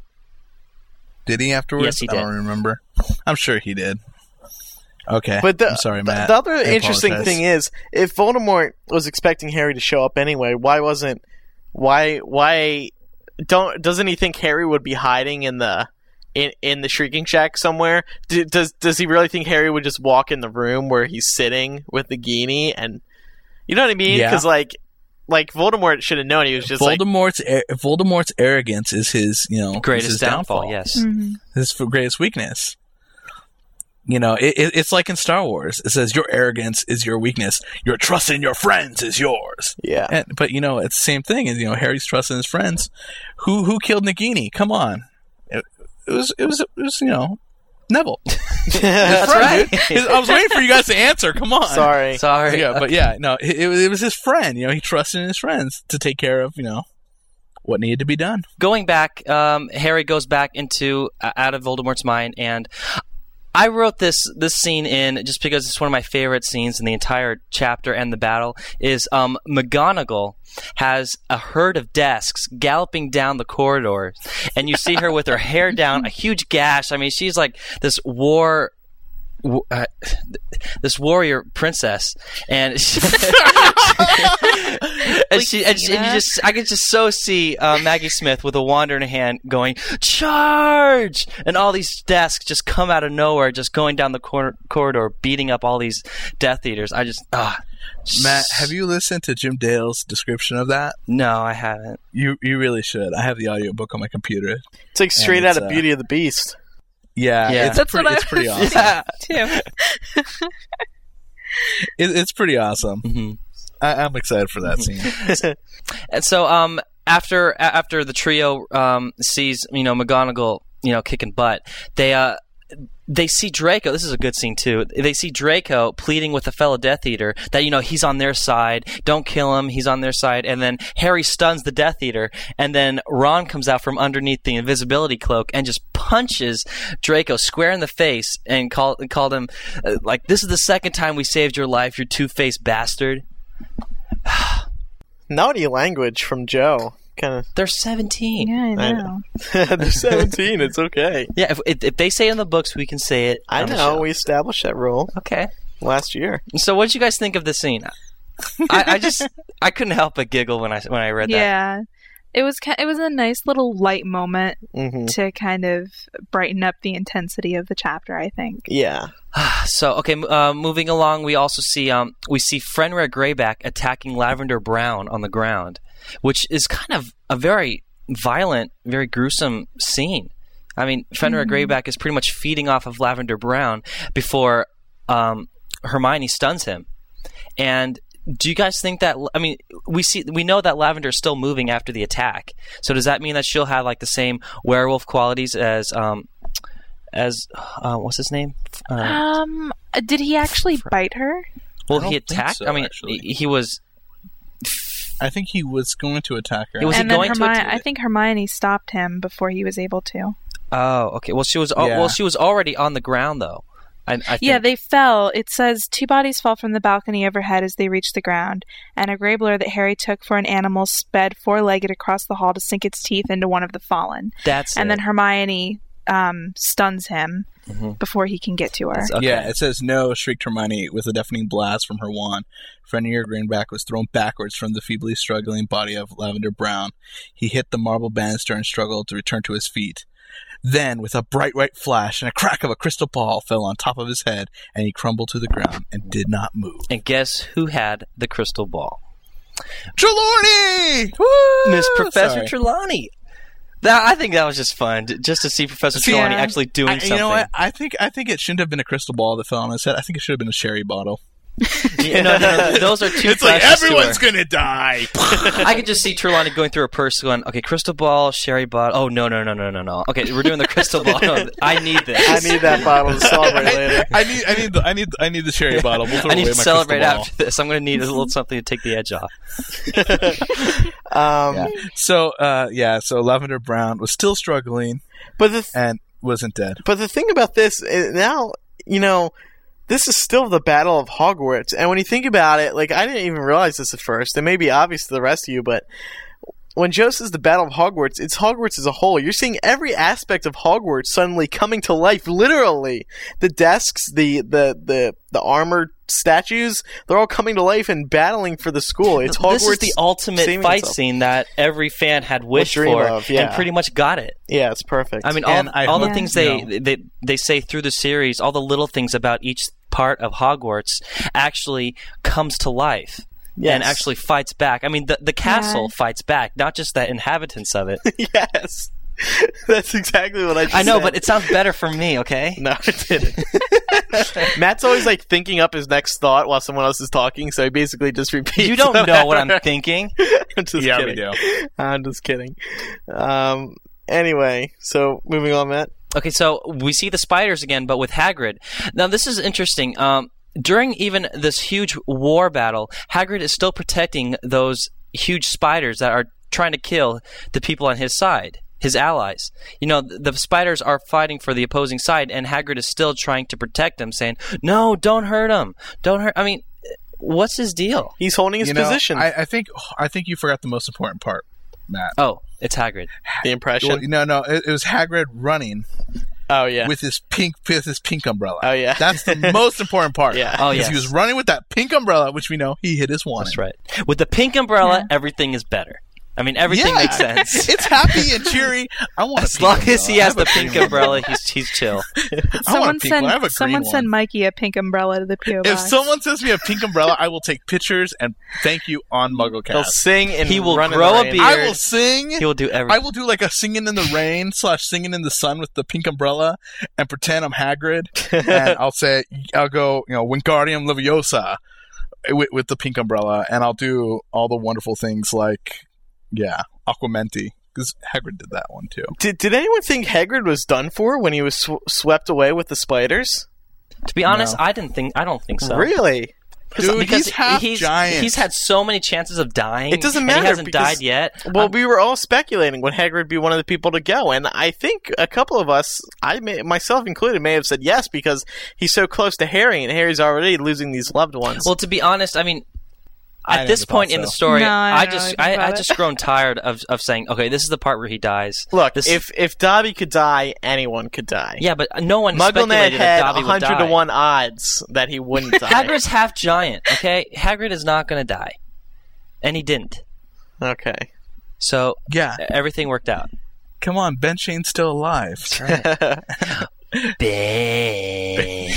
G: Did he afterwards?
E: Yes, he
G: I don't
E: did.
G: remember. I'm sure he did. Okay,
D: But the,
G: I'm sorry,
D: the-
G: Matt.
D: the other
G: I
D: interesting
G: apologize.
D: thing is, if Voldemort was expecting Harry to show up anyway, why wasn't why why don't doesn't he think Harry would be hiding in the in, in the Shrieking Shack somewhere? Do, does does he really think Harry would just walk in the room where he's sitting with the Nagini, and you know what I mean?
G: Yeah.
D: Because like like Voldemort should have known. He was just like,
G: Voldemort's ar- Voldemort's arrogance is his, you know, is
E: Greatest
G: his
E: downfall,
G: downfall.
E: yes.
F: Mm-hmm.
G: His f- greatest weakness. You know, it, it, it's like in Star Wars. It says your arrogance is your weakness. Your trust in your friends is yours.
D: yeah.
G: And, but you know, it's the same thing. And you know, Harry's trust in his friends. Who who killed Nagini? Come on, it, it was it was it was you know, Neville.
E: That's right.
G: His- I was waiting for you guys to answer. Come on.
D: Sorry.
E: Sorry.
G: Yeah, but yeah, no, it, it was it was his friend. You know, he trusted in his friends to take care of you know what needed to be done.
E: Going back, um, Harry goes back into uh, out of Voldemort's mind, and I wrote this this scene in just because it's one of my favorite scenes in the entire chapter and the battle. Is um, McGonagall has a herd of desks galloping down the corridors, and you see her with her hair down, a huge gash. I mean, she's like this war. Uh, this warrior princess, and she, and she, and, she, and you just, I could just so see uh, Maggie Smith with a wand in her hand going, charge! And all these desks just come out of nowhere, just going down the cor- corridor, beating up all these Death Eaters. I just, ah.
G: Matt, have you listened to Jim Dale's description of that?
E: No, I haven't.
G: You you really should. I have the audiobook on my computer.
H: It's like straight
G: it's,
H: out of
G: uh,
H: Beauty of the Beast.
G: Yeah,
E: Yeah.
G: it's,
F: That's
G: pretty,
F: what I
G: it's pretty
F: was
G: awesome.
F: too.
G: It, it's pretty awesome.
E: Mm-hmm.
G: I, I'm excited for that scene.
E: And so, um, after a- after the trio um sees you know McGonagall you know kicking butt, they uh they see Draco. This is a good scene too. They see Draco pleading with a fellow Death Eater that you know he's on their side. Don't kill him. He's on their side. And then Harry stuns the Death Eater, and then Ron comes out from underneath the invisibility cloak and just punches Draco square in the face and called called him uh, like, "This is the second time we saved your life, you two-faced bastard."
H: Naughty language from Joe. Kind of.
E: They're seventeen.
F: Yeah, I
H: I
F: know.
H: They're seventeen. It's okay.
E: Yeah, if, if if they say it in the books, we can say it.
H: I
E: on the
H: know.
E: show.
H: We established that rule
E: Okay.
H: last year.
E: So, what did you guys think of the scene? I, I just I couldn't help but giggle when I when I read that.
F: Yeah, it was ki- it was a nice little light moment
H: Mm-hmm.
F: to kind of brighten up the intensity of the chapter, I think.
H: Yeah.
E: So, okay, m- uh, moving along, we also see um we see Fenrir Greyback attacking Lavender Brown on the ground, which is kind of a very violent, very gruesome scene. I mean, Fenrir
F: Mm-hmm.
E: Greyback is pretty much feeding off of Lavender Brown before um, Hermione stuns him. And do you guys think that? I mean, we see we know that Lavender is still moving after the attack. So does that mean that she'll have like the same werewolf qualities as um as uh, what's his name? Uh,
F: Um, did he actually bite her?
E: well,
G: I don't
E: he
G: think
E: attacked.
G: so,
E: I mean,
G: actually.
E: he, he was.
G: I think he was going to attack her.
E: Was he
F: and then
E: going to
F: Hermione,
E: attack-
F: I think Hermione stopped him before he was able to.
E: Oh, okay. Well, she was. al-
G: Yeah.
E: Well, she was already on the ground though. I, I think.
F: Yeah, they fell. It says two bodies fell from the balcony overhead as they reached the ground, and a Graybler that Harry took for an animal sped four-legged across the hall to sink its teeth into one of the fallen.
E: That's
F: And
E: it.
F: then Hermione um, stuns him
E: Mhm.
F: before he can get to her.
E: That's- okay.
G: Yeah, it says no, shrieked Hermione with a deafening blast from her wand. Fenrir Greenback was thrown backwards from the feebly struggling body of Lavender Brown. He hit the marble banister and struggled to return to his feet. Then, with a bright white flash and a crack of a crystal ball fell on top of his head, and he crumbled to the ground and did not move.
E: And guess who had the crystal ball?
G: Trelawney! Woo!
E: Miss Professor
G: Sorry.
E: Trelawney. That, I think that was just fun, j- just to see Professor
G: See,
E: Trelawney
F: yeah.
E: actually doing
G: I,
E: something.
G: you know what? I think I think it shouldn't have been a crystal ball that fell on his head. I think it should have been a sherry bottle.
E: You know, no, no, those are too
G: It's like
E: precious to
G: everyone's
E: her.
G: gonna die.
E: I could just see Trelawney going through her purse, going, "Okay, crystal ball, sherry bottle. Oh no, no, no, no, no, no. Okay, we're doing the crystal ball. No, I need this.
H: I need that bottle to celebrate later.
G: I need, I need, the, I need, I need the cherry bottle. We'll throw
E: I need
G: away
E: to
G: my
E: celebrate
G: crystal ball.
E: after this. I'm going to need a little something to take the edge off."
H: Um,
G: Yeah. So, uh, yeah. So Lavender Brown was still struggling
H: But the th-
G: and wasn't dead.
H: but the thing about this is now, you know, this is still the Battle of Hogwarts, and when you think about it, like I didn't even realize this at first. It may be obvious to the rest of you, but when Joe says the Battle of Hogwarts, it's Hogwarts as a whole. You're seeing every aspect of Hogwarts suddenly coming to life, literally. The desks, the the the, the armored statues, they're all coming to life and battling for the school. It's Hogwarts.
E: This is the ultimate
H: saving
E: fight
H: itself.
E: scene that every fan had wished
H: dream
E: for,
H: of, yeah.
E: and pretty much got it.
H: Yeah, it's perfect.
E: I mean, all,
G: And I
E: all the
G: hope,
E: things
G: you
E: they,
G: know-
E: they they say through the series, all the little things about each part of Hogwarts actually comes to life.
H: Yes.
E: And actually fights back. I mean, the the castle
F: Yeah.
E: fights back, not just the inhabitants of it.
H: yes. That's exactly what I just
E: I know,
H: said.
E: but it sounds better for me, okay?
H: No, it didn't. Matt's always like thinking up his next thought while someone else is talking, so he basically just repeats.
E: You don't know what I'm
H: them.
E: thinking.
H: I'm just
G: Yeah,
H: kidding.
G: we do.
H: I'm just kidding. Um. Anyway, so moving on, Matt.
E: Okay, so we see the spiders again, but with Hagrid. Now, this is interesting. Um, during even this huge war battle, Hagrid is still protecting those huge spiders that are trying to kill the people on his side, his allies. You know, the, the spiders are fighting for the opposing side, and Hagrid is still trying to protect them, saying, "No, don't hurt them. Don't hurt." I mean, what's his deal?
H: He's holding his
G: You know,
H: position.
G: I, I think, I think you forgot the most important part, Matt.
E: Oh, it's Hagrid.
H: the impression.
G: Well, no, no, it, it was Hagrid running
H: Oh yeah.
G: with his pink with his pink umbrella.
H: Oh yeah.
G: That's the most important part.
H: Yeah.
E: Oh,
G: Because
E: yes.
G: he was running with that pink umbrella, which we know he hit his one.
E: That's right. With the pink umbrella,
F: Yeah.
E: everything is better. I mean, everything
G: Yeah.
E: makes sense.
G: It's happy and cheery. I want a
E: As
G: pink
E: long
G: umbrella.
E: as he has
G: I have
E: the
G: a
E: pink
G: green
E: umbrella, he's he's chill.
G: I want a
F: Someone
G: pink
F: send
G: one. I have a
F: someone
G: green
F: send
G: one.
F: Mikey a pink umbrella to the P O
G: If
F: box.
G: someone sends me a pink umbrella, I will take pictures and thank you on
H: They'll
G: MuggleCast.
H: sing and
E: He will
H: run in
E: grow
H: the
E: a
H: rain.
E: beard.
G: I will sing.
E: He will do
G: I
E: everything.
G: will do like a singing in the rain slash singing in the sun with the pink umbrella and pretend I'm Hagrid. And I'll say, I'll go, you know, Wingardium Leviosa with, with the pink umbrella. And I'll do all the wonderful things like, yeah, Aquamenti. Because Hagrid did that one too.
H: Did Did anyone think Hagrid was done for when he was sw- swept away with the spiders?
E: To be honest,
G: No.
E: I didn't think. I don't think so.
H: Really?
G: Dude,
E: because
G: he's half
E: he's,
G: giant.
E: He's had so many chances of dying.
H: It doesn't
E: and
H: matter
E: he hasn't
H: because-
E: died yet.
H: Well,
E: I'm-
H: we were all speculating would Hagrid be one of the people to go, and I think a couple of us, I may, myself included, may have said yes because he's so close to Harry, and Harry's already losing these loved ones.
E: well, to be honest, I mean,
G: I
E: at this
G: never
E: point
G: thought
E: in the
G: so.
E: story,
F: No, I
E: I,
F: don't know
E: just
F: anything
E: I, I
F: about it.
E: just grown tired of of saying, okay, this is the part where he dies.
H: Look,
E: This-
H: if if Dobby could die, anyone could die.
E: yeah, but no one
H: MuggleNet
E: speculated
H: had
E: that Dobby would
H: one hundred
E: die.
H: to one odds that he wouldn't die.
E: Hagrid's half giant. Okay, Hagrid is not going to die, and he didn't.
H: Okay.
E: So
G: Yeah.
E: everything worked out.
G: Come on, Ben Shane's still alive.
E: Bang.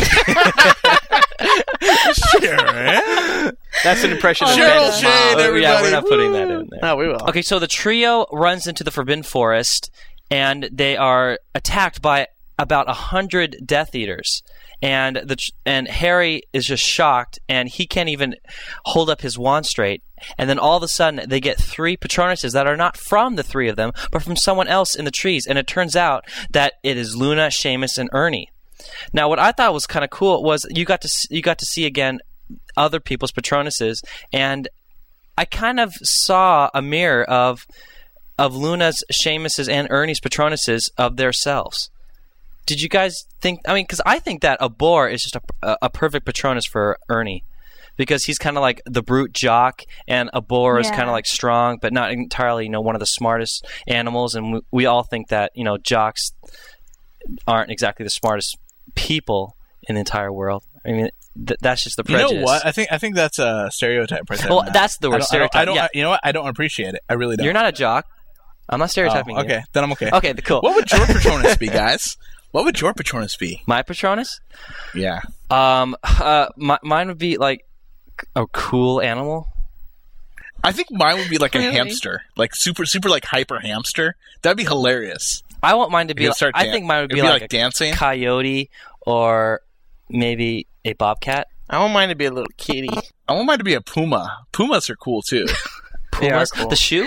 G: Sure.
H: That's an impression of
G: Cheryl
H: Ben's
G: Shane,
H: mom.
E: Oh,
G: everybody.
E: yeah, we're not putting that in there.
H: No, we will.
E: Okay, so the trio runs into the Forbidden Forest, and they are attacked by about a hundred Death Eaters. And the tr- and Harry is just shocked, and he can't even hold up his wand straight. And then all of a sudden, they get three Patronuses that are not from the three of them, but from someone else in the trees. And it turns out that it is Luna, Seamus, and Ernie. Now, what I thought was kind of cool was you got to s- you got to see again other people's Patronuses, and I kind of saw a mirror of of Luna's, Seamus's, and Ernie's Patronuses of their selves. Did you guys think? I mean, because I think that a boar is just a, a, a perfect Patronus for Ernie, because he's kind of like the brute jock, and a boar is
F: Yeah.
E: kind of like strong, but not entirely, you know, one of the smartest animals. And we, we all think that, you know, jocks aren't exactly the smartest people in the entire world. I mean, th- that's just the
G: You
E: prejudice.
G: know what? I think I think that's a stereotype right there.
E: Well,
G: Matt.
E: that's the word,
G: I don't-
E: stereotype,
G: I don't. I
E: yeah.
G: don't You know what? I don't appreciate it. I really don't.
E: You're not a jock. I'm not stereotyping
G: Oh,
E: you.
G: okay, then I'm okay.
E: Okay, cool.
G: What would your Patronus be, guys? What would your Patronus be?
E: My Patronus?
G: Yeah.
E: Um, uh, my, mine would be like a cool animal.
G: I think mine would be like a
F: Really?
G: hamster, like super, super, like hyper hamster. That'd be hilarious.
E: I want mine to be.
G: You'd
E: Like,
G: start
E: I
G: dan-
E: think mine would
G: it'd
E: be,
G: be
E: like,
G: like
E: a
G: dancing?
E: coyote or maybe a bobcat.
H: I want mine to be a little kitty.
G: I want mine to be a puma. Pumas are cool too.
H: They are
E: Pumas.
H: cool.
E: The shoe.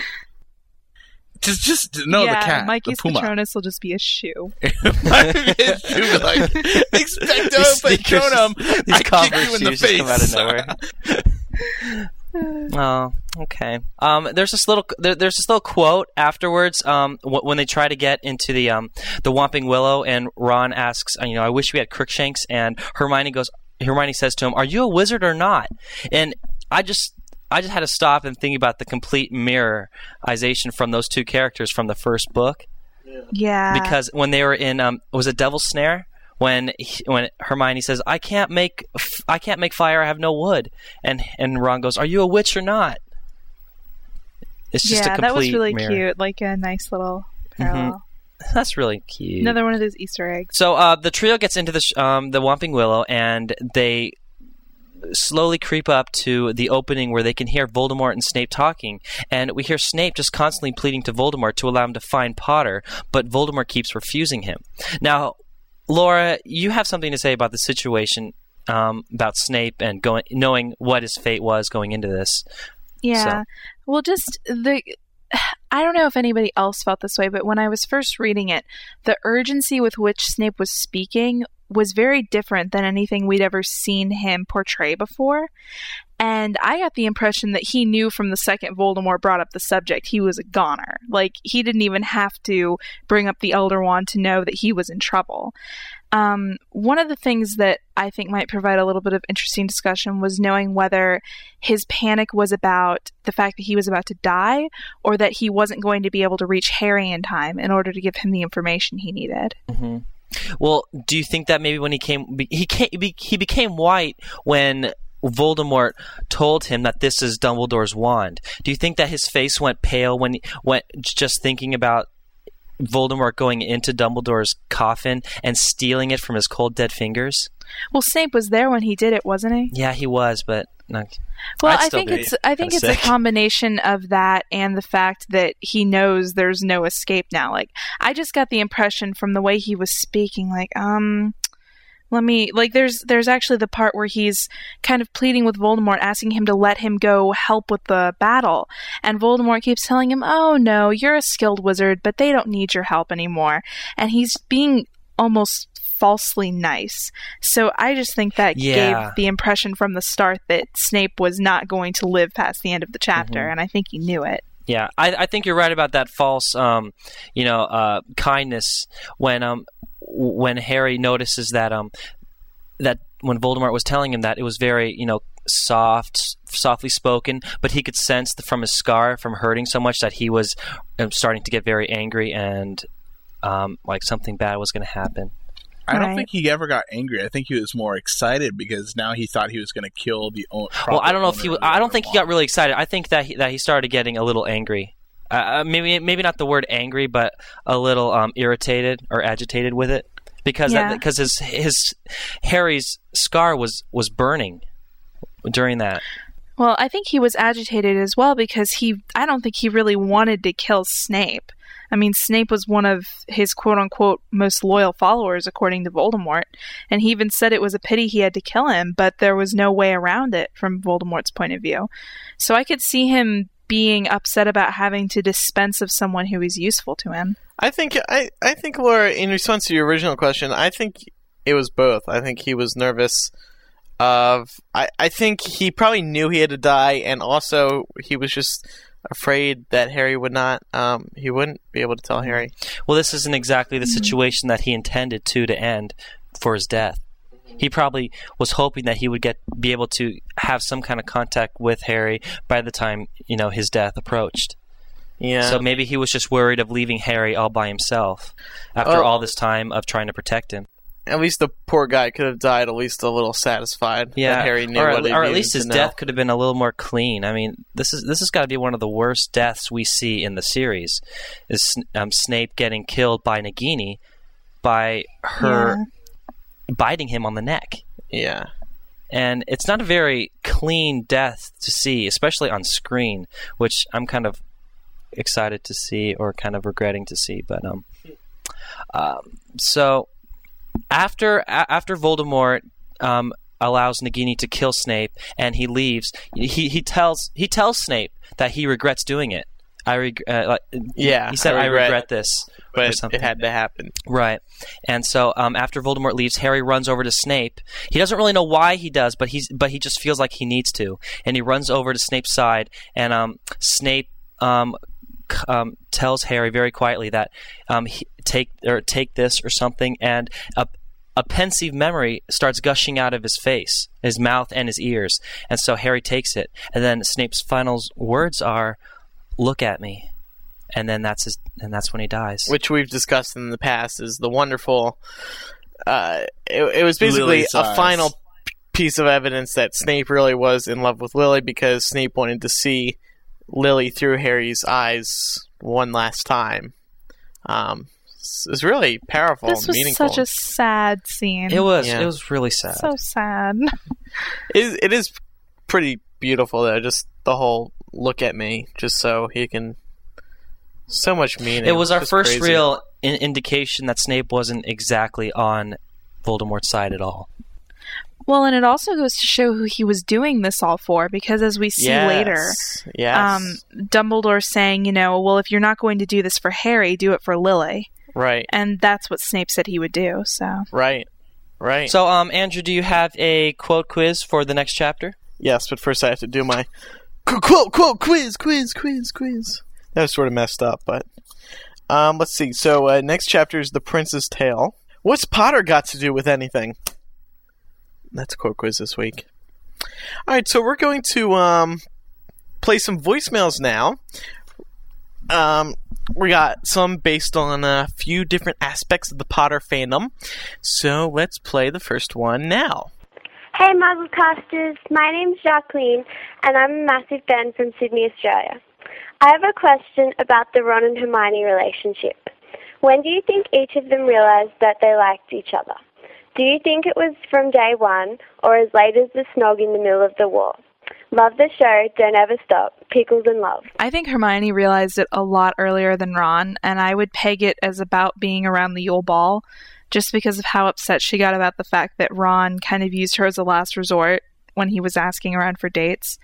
G: just, just no,
F: yeah,
G: the cat,
F: Mikey's
G: the puma.
F: Patronus will just be a shoe.
G: It's true, like, expecto
E: These sneakers-
G: patronum.
E: These
G: I
E: Converse
G: kick you in the
E: shoes just
G: face.
E: come out of nowhere. Oh, okay. Um, there's this little there, there's this little quote afterwards. Um, w- when they try to get into the um the Whomping Willow, and Ron asks, uh, you know, I wish we had Crookshanks, and Hermione goes, Hermione says to him, "Are you a wizard or not?" And I just I just had to stop and think about the complete mirrorization from those two characters from the first book,
F: Yeah.
E: because when they were in um was it Devil's Snare? When he, when Hermione says, "I can't make f- I can't make fire. I have no wood," and and Ron goes, "Are you a witch or not?" It's just
F: yeah,
E: a complete
F: that was really
E: mirror.
F: cute. Like a nice little parallel.
E: That's really cute.
F: Another one of those Easter eggs.
E: So uh, the trio gets into the sh- um, the Whomping Willow, and they slowly creep up to the opening where they can hear Voldemort and Snape talking. And we hear Snape just constantly pleading to Voldemort to allow him to find Potter, but Voldemort keeps refusing him. Now, Laura, you have something to say about the situation um, about Snape and going, knowing what his fate was going into this.
F: Yeah. Well, just the. I don't know if anybody else felt this way, but when I was first reading it, the urgency with which Snape was speaking was very different than anything we'd ever seen him portray before. And I got the impression that he knew from the second Voldemort brought up the subject, he was a goner. Like, he didn't even have to bring up the Elder Wand to know that he was in trouble. Um, one of the things that I think might provide a little bit of interesting discussion was knowing whether his panic was about the fact that he was about to die, or that he wasn't going to be able to reach Harry in time in order to give him the information he needed.
E: Mm-hmm. Well, do you think that maybe when he came, he came, he became white when Voldemort told him that this is Dumbledore's wand? Do you think that his face went pale when he went just thinking about Voldemort going into Dumbledore's coffin and stealing it from his cold dead fingers?
F: Well, Snape was there when he did it, wasn't he?
E: Yeah, he was, but no.
F: Well,
E: I'd
F: I
E: still
F: think
E: be
F: it's I think
E: kinda
F: it's
E: sick.
F: a combination of that and the fact that he knows there's no escape now. Like, I just got the impression from the way he was speaking, like, um, let me like. There's there's actually the part where he's kind of pleading with Voldemort, asking him to let him go help with the battle, and Voldemort keeps telling him, "Oh no, you're a skilled wizard, but they don't need your help anymore," and he's being almost falsely nice. So I just think that
E: Yeah.
F: gave the impression from the start that Snape was not going to live past the end of the chapter,
E: Mhm.
F: and I think he knew it.
E: Yeah, I, I think you're right about that false, um, you know, uh, kindness when um, when Harry notices that um, that when Voldemort was telling him that, it was very, you know, soft, softly spoken, but he could sense that from his scar, from hurting so much, that he was um, starting to get very angry and um, like something bad was going to happen.
G: I don't
F: Right.
G: think he ever got angry. I think he was more excited because now he thought he was going to kill the own.
E: Well, I don't know if he. Was, I don't think he got really excited. I think that he, that he started getting a little angry. Uh, maybe maybe not the word angry, but a little um, irritated or agitated with it because
F: Yeah.
E: because his his Harry's scar was was burning during that.
F: Well, I think he was agitated as well because he I don't think he really wanted to kill Snape. I mean, Snape was one of his quote-unquote most loyal followers, according to Voldemort, and he even said it was a pity he had to kill him, but there was no way around it from Voldemort's point of view. So I could see him being upset about having to dispense of someone who is useful to him.
H: I think I, I think Laura, in response to your original question, I think it was both. I think he was nervous of I, I think he probably knew he had to die, and also he was just afraid that Harry would not um he wouldn't be able to tell Harry.
E: Well, this isn't exactly the situation that he intended to to end for his death. He probably was hoping that he would get be able to have some kind of contact with Harry by the time, you know, his death approached.
H: Yeah.
E: So maybe he was just worried of leaving Harry all by himself after
H: Oh.
E: all this time of trying to protect him.
H: At least the poor guy could have died at least a little satisfied
E: Yeah,
H: that Harry knew
E: or,
H: what he
E: or at
H: needed
E: least
H: to
E: his
H: know.
E: death could have been a little more clean. I mean, this is this has got to be one of the worst deaths we see in the series, is um, Snape getting killed by Nagini by her biting him on the neck.
H: Yeah.
E: And it's not a very clean death to see, especially on screen, which I'm kind of excited to see or kind of regretting to see. But um, um so after a- after Voldemort um allows Nagini to kill Snape and he leaves, he he tells he tells Snape that he regrets doing it. I reg- uh, like,
H: Yeah,
E: he said
H: I
E: I
H: regret-
E: regret this. or
H: But
E: something.
H: it had to happen.
E: Right. And so um, after Voldemort leaves, Harry runs over to Snape. He doesn't really know why he does, but he's but he just feels like he needs to. And he runs over to Snape's side, and um, Snape um, c- um, tells Harry very quietly that um, he, take or take this or something, and a a pensive memory starts gushing out of his face, his mouth, and his ears. And so Harry takes it, and then Snape's final words are, "Look at me." And then that's his, and that's when he dies.
H: Which we've discussed in the past is the wonderful. Uh, it, it was basically
G: Lily's
H: a
G: eyes.
H: final p- piece of evidence that Snape really was in love with Lily because Snape wanted to see Lily through Harry's eyes one last time. Um, it's, it's really powerful
F: This
H: and
F: was
H: meaningful.
F: such a sad scene.
E: It was.
H: Yeah.
E: It was really sad.
F: so sad.
H: It is, it is pretty beautiful though. Just the whole look at me, just so he can. So much meaning.
E: it was our
H: Just
E: first
H: crazy.
E: real in- indication that Snape wasn't exactly on Voldemort's side at all.
F: Well, and it also goes to show who he was doing this all for, because as we see
H: Yes.
F: later,
H: Yes.
F: um, Dumbledore saying, you know, well, if you're not going to do this for Harry, do it for Lily.
H: right.
F: And that's what Snape said he would do, so.
H: Right. Right.
E: So, um, Andrew, do you have a quote quiz for the next chapter?
H: Yes, but first I have to do my qu- quote quote quiz quiz quiz quiz. That was sort of messed up, but um, let's see. So uh, next chapter is The Prince's Tale. What's Potter got to do with anything? That's a quote quiz this week. All right, so we're going to um, play some voicemails now. Um, we got some based on a few different aspects of the Potter fandom. So let's play the first one now.
I: Hey Mugglecasters, my name's Jacqueline and I'm a massive fan from Sydney, Australia. I have a question about the Ron and Hermione relationship. When do you think each of them realised that they liked each other? Do you think it was from day one or as late as the snog in the middle of the war? Love the show, don't ever stop. Pickles and love.
F: I think Hermione realized it a lot earlier than Ron, and I would peg it as about being around the Yule Ball, just because of how upset she got about the fact that Ron kind of used her as a last resort when he was asking around for dates.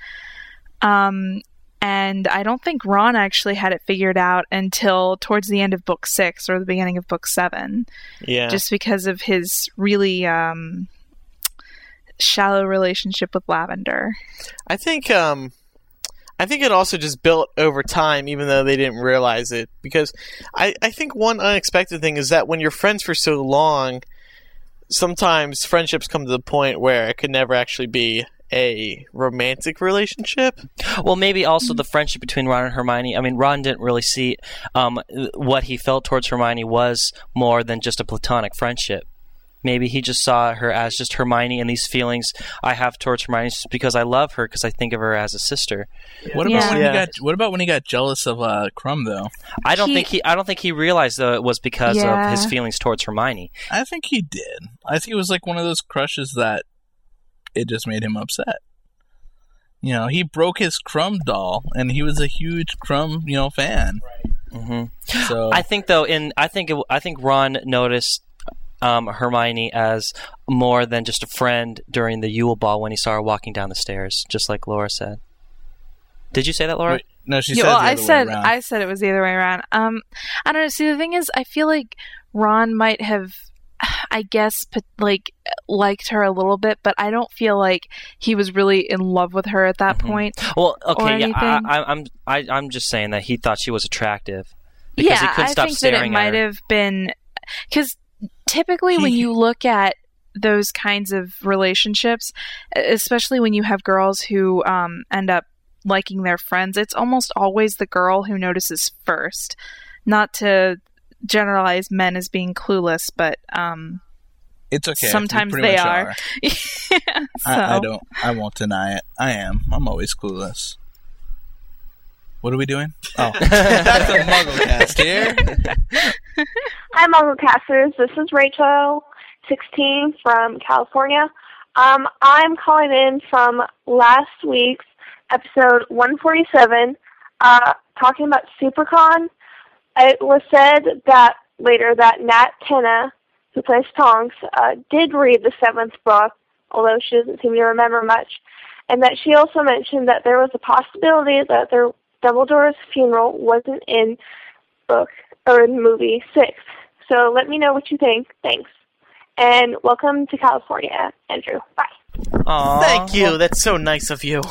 F: Um, and I don't think Ron actually had it figured out until towards the end of book six or the beginning of book seven.
H: Yeah.
F: Just because of his really um, shallow relationship with Lavender.
H: I think um, I think it also just built over time, even though they didn't realize it. Because I, I think one unexpected thing is that when you're friends for so long, sometimes friendships come to the point where it could never actually be a romantic relationship.
E: Well, maybe also the friendship between Ron and Hermione. I mean, Ron didn't really see um, what he felt towards Hermione was more than just a platonic friendship. Maybe he just saw her as just Hermione, and these feelings I have towards Hermione is because I love her, because I think of her as a sister.
G: What about
F: Yeah.
G: when
H: Yeah.
G: he got? What about when he got jealous of uh, Crumb though?
E: I don't
F: He-
E: think he. I don't think he realized though it was because
F: Yeah.
E: of his feelings towards Hermione.
G: I think he did. I think it was like one of those crushes that it just made him upset. You know, he broke his Crumb doll, and he was a huge Crumb, you know, fan.
E: hmm
G: So
E: I think though, in I think it, I think Ron noticed um, Hermione as more than just a friend during the Yule Ball when he saw her walking down the stairs, just like Laura said. Did you say that, Laura?
G: Wait, no, she
F: Yeah,
G: said
F: well,
G: the
F: I
G: other way
F: said
G: around.
F: I said it was the other way around. Um, I don't know. See, the thing is, I feel like Ron might have, I guess, put, like liked her a little bit, but I don't feel like he was really in love with her at that
E: Mhm.
F: point.
E: Well,
F: or
E: okay, yeah, I,
F: anything.
E: I, I'm I, I'm just saying that he thought she was attractive because
F: Yeah,
E: he couldn't
F: I
E: stop
F: think that
E: staring
F: it might
E: at her.
F: have been because typically when you look at those kinds of relationships, especially when you have girls who um, end up liking their friends, it's almost always the girl who notices first. Not to generalize men as being clueless, but um,
G: It's okay.
F: sometimes
G: We pretty
F: they
G: much
F: are. yeah, so.
G: I, I don't. I won't deny it. I am. I'm always clueless. What are we doing? Oh, that's a MuggleCast here.
I: Hi, Mugglecasters. This is Rachel, sixteen, from California. Um, I'm calling in from last week's episode one forty-seven, uh, talking about SuperCon. It was said that later that Nat Tenna, who plays Tonks, uh, did read the seventh book, although she doesn't seem to remember much, and that she also mentioned that there was a possibility that their Dumbledore's funeral wasn't in book or in movie six. So let me know what you think. Thanks. And welcome to California, Andrew. Bye.
E: Aw.
H: Thank you. That's so nice of you.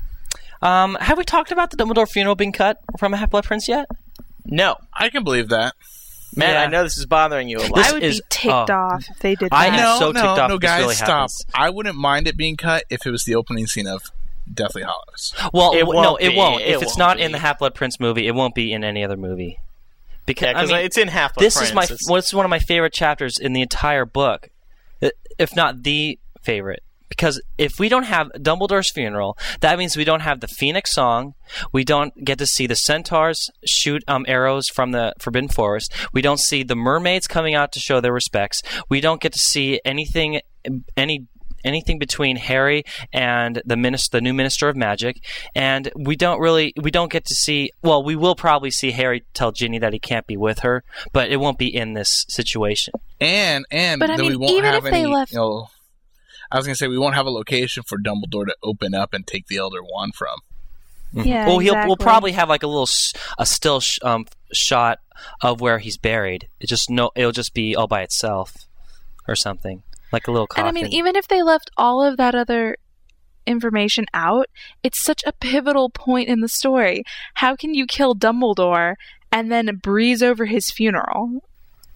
E: Um, have we talked about the Dumbledore funeral being cut from A Half-Blood Prince yet?
H: No.
G: I can believe that.
H: Man,
E: Yeah.
H: I know this is bothering you a lot.
E: This
F: I would
E: is-
F: be ticked
E: oh.
F: off if they did
E: I
F: that.
E: am
G: no,
E: so ticked
G: no,
E: off
G: no,
E: if this
G: guys,
E: really
G: stop.
E: happens.
G: I wouldn't mind it being cut if it was the opening scene of Deathly Hallows.
E: Well,
H: It
E: w- no,
H: won't
E: it
H: be.
E: won't.
H: It
E: if it's
H: won't
E: not
H: be.
E: in the Half-Blood Prince movie, it won't be in any other movie. Because,
H: Yeah,
E: I
H: because
E: mean,
H: it's in Half-Blood
E: this
H: Prince.
E: is my
H: It's-
E: well, it's one of my favorite chapters in the entire book, I- if not the favorite. Because if we don't have Dumbledore's funeral, that means we don't have the Phoenix song. We don't get to see the centaurs shoot um, arrows from the Forbidden Forest. We don't see the mermaids coming out to show their respects. We don't get to see anything, any anything between Harry and the minister, the new Minister of Magic. And we don't really, we don't get to see. Well, we will probably see Harry tell Ginny that he can't be with her, but it won't be in this situation.
G: And and
F: But, I
G: then we
F: mean,
G: won't
F: even
G: have
F: if they
G: any.
F: left-
G: You know, I was gonna say we won't have a location for Dumbledore to open up and take the Elder Wand from.
F: Yeah,
E: Well, he'll
F: exactly.
E: we'll probably have like a little s- a still sh- um, shot of where he's buried. It just no, it'll just be all by itself or something, like a little coffin.
F: And I mean, even if they left all of that other information out, it's such a pivotal point in the story. How can you kill Dumbledore and then breeze over his funeral?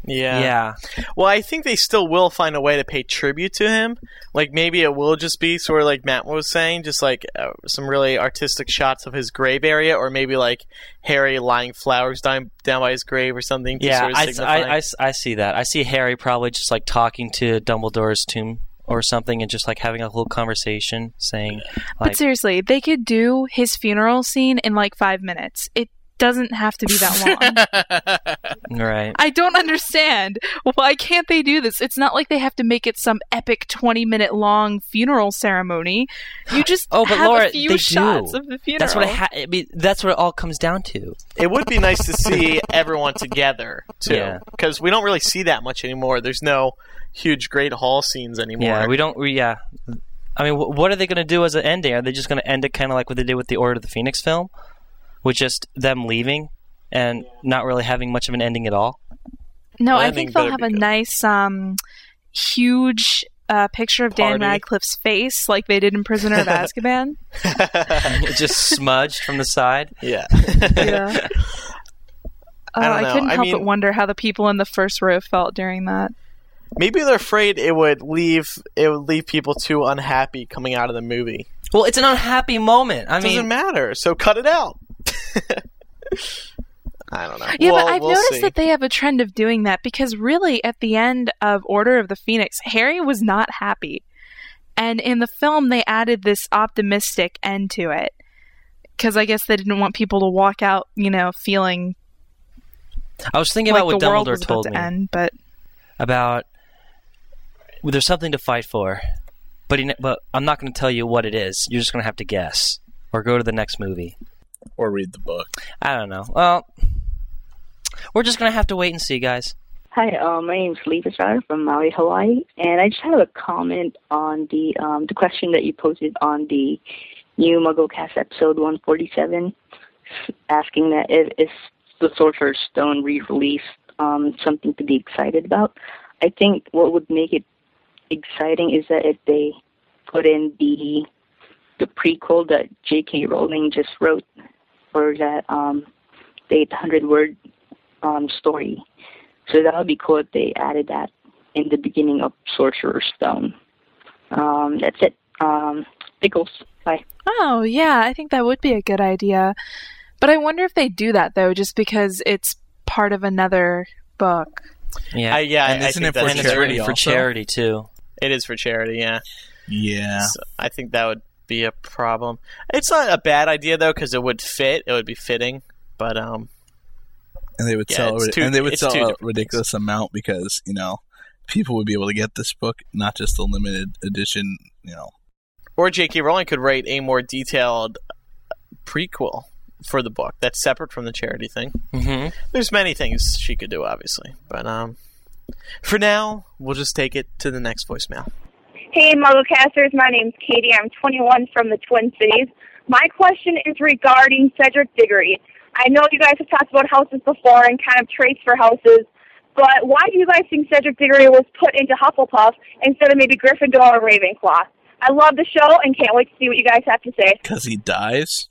D: Yeah.
E: Yeah.
D: Well, I think they still will find a way to pay tribute to him. Like, maybe it will just be sort of like Matt was saying, just like uh, some really artistic shots of his grave area, or maybe like Harry lying flowers down, down by his grave or something. To
E: Yeah,
D: sort of
E: I,
D: signify.
E: I, I, I see that. I see Harry probably just like talking to Dumbledore's tomb or something and just like having a whole conversation saying, like,
F: But seriously, they could do his funeral scene in like five minutes. It doesn't have to be that long.
E: right.
F: I don't understand. Why can't they do this? It's not like they have to make it some epic twenty minute long funeral ceremony. You just
E: Oh, but
F: have
E: Laura,
F: a few
E: they
F: shots
E: do.
F: of the funeral.
E: That's what it ha- I mean, that's what it all comes down to.
D: It would be nice to see everyone together, too.
E: Yeah.
D: Because we don't really see that much anymore. There's no huge Great Hall scenes anymore.
E: Yeah, we don't. We, yeah, I mean, wh- what are they going to do as an ending? Are they just going to end it kind of like what they did with the Order of the Phoenix film, with just them leaving and not really having much of an ending at all?
F: No,
D: The
F: I
D: ending
F: think they'll
D: better
F: have
D: be
F: a
D: good.
F: nice, um, huge uh, picture of Dan
D: Party.
F: Radcliffe's face, like they did in Prisoner of Azkaban.
E: It just smudged from the side.
D: Yeah.
F: Yeah.
D: I
F: Oh,
D: don't
F: I,
D: know.
F: couldn't
D: I
F: help
D: mean-
F: but wonder how the people in the first row felt during that.
D: Maybe they're afraid it would leave it would leave people too unhappy coming out of the movie.
E: Well, it's an unhappy moment. I
D: Doesn't
E: mean,
D: matter, so cut it out. I don't know.
F: Yeah,
D: Well,
F: but I've
D: we'll
F: noticed
D: see.
F: that they have a trend of doing that because really at the end of Order of the Phoenix, Harry was not happy. And in the film, they added this optimistic end to it. Because I guess they didn't want people to walk out, you know, feeling
E: I was thinking
F: like
E: about what
F: the world
E: Dumbledore
F: was about
E: told
F: to
E: me
F: end, but
E: about well, there's something to fight for, but he, ne- but I'm not going to tell you what it is. You're just going to have to guess or go to the next movie.
G: Or read the book.
E: I don't know. Well, we're just going to have to wait and see, guys.
J: Hi, uh, my name's Lee Pachar from Maui, Hawaii, and I just have a comment on the um, the question that you posted on the new MuggleCast episode one forty-seven, asking that if, is the Sorcerer's Stone re-release um, something to be excited about. I think what would make it exciting is that if they put in the the prequel that J K. Rowling just wrote for that um, the eight hundred word um, story. So that would be cool if they added that in the beginning of Sorcerer's Stone. Um, that's it. Um, Pickles. Bye.
F: oh yeah, I think that would be a good idea. But I wonder if they do that though, just because it's part of another book.
E: Yeah,
D: I, yeah,
G: And
D: I, I
G: isn't
D: think
G: it for
D: that's
E: and it's
G: charity
E: written for
G: also?
E: charity too.
D: It is for charity, yeah.
G: Yeah.
D: So I think that would be a problem. It's not a bad idea though, because it would fit. It would be fitting, but um,
G: And they would
D: Yeah,
G: sell
D: it's
G: a,
D: two-
G: and they would
D: it's
G: sell
D: two
G: a
D: different
G: ridiculous amount because, you know, people would be able to get this book, not just the limited edition, you know.
D: or J K. Rowling could write a more detailed prequel for the book that's separate from the charity thing.
E: Mm-hmm.
D: There's many things she could do, obviously, but um, for now, we'll just take it to the next voicemail.
I: Hey, MuggleCasters, my name's Katie. I'm twenty-one from the Twin Cities. My question is regarding Cedric Diggory. I know you guys have talked about houses before and kind of traits for houses, but why do you guys think Cedric Diggory was put into Hufflepuff instead of maybe Gryffindor or Ravenclaw? I love the show and can't wait to see what you guys have to say.
G: Because he dies?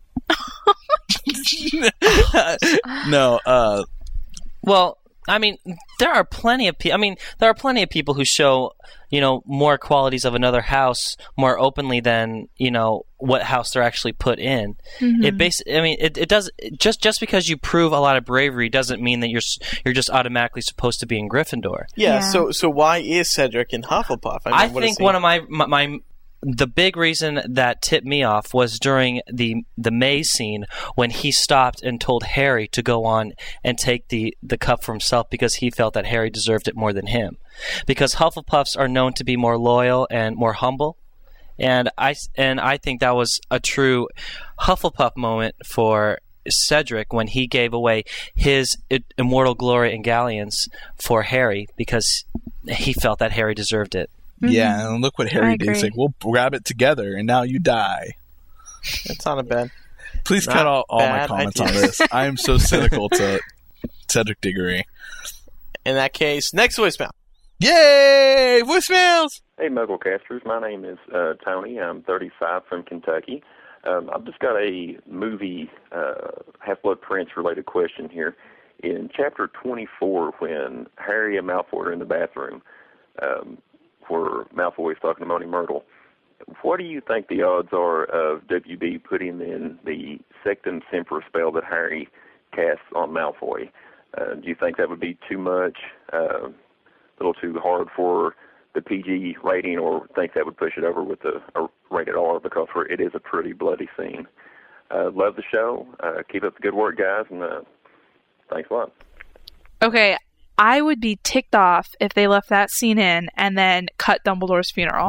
G: no, uh,
E: Well, I mean, there are plenty of people. I mean, there are plenty of people who show, you know, more qualities of another house more openly than, you know, what house they're actually put in.
F: Mm-hmm.
E: It bas- I mean, it, it does just just because you prove a lot of bravery doesn't mean that you're s- you're just automatically supposed to be in Gryffindor.
D: Yeah,
F: Yeah.
D: so so why is Cedric in Hufflepuff?
E: I,
D: mean, what is
E: think
D: he-
E: one of my, my my the big reason that tipped me off was during the the maze scene when he stopped and told Harry to go on and take the, the cup for himself because he felt that Harry deserved it more than him. Because Hufflepuffs are known to be more loyal and more humble, and I and I think that was a true Hufflepuff moment for Cedric when he gave away his i- immortal glory and galleons for Harry because he felt that Harry deserved it.
G: yeah, and look what
F: I
G: Harry did. He's
F: agree.
G: like, we'll grab it together, and now you die.
D: It's not a bad.
G: Please
D: Not
G: cut all, all my
D: bad
G: comments
D: idea.
G: on this. I am so cynical to Cedric Diggory.
D: In that case, next voicemail.
G: Yay! Voicemails!
K: Hey, MuggleCasters. My name is uh, Tony. I'm thirty-five from Kentucky. Um, I've just got a movie uh, Half-Blood Prince related question here. in chapter twenty-four, when Harry and Malfoy are in the bathroom, um, where Malfoy is talking to Moaning Myrtle, what do you think the odds are of W B putting in the Sectum Sempra spell that Harry casts on Malfoy? Uh, do you think that would be too much, uh, a little too hard for the P G rating, or think that would push it over with the a rated R, because for, it is a pretty bloody scene? Uh, love the show. Uh, keep up the good work, guys, and uh, thanks a lot.
F: Okay, I would be ticked off if they left that scene in and then cut Dumbledore's funeral.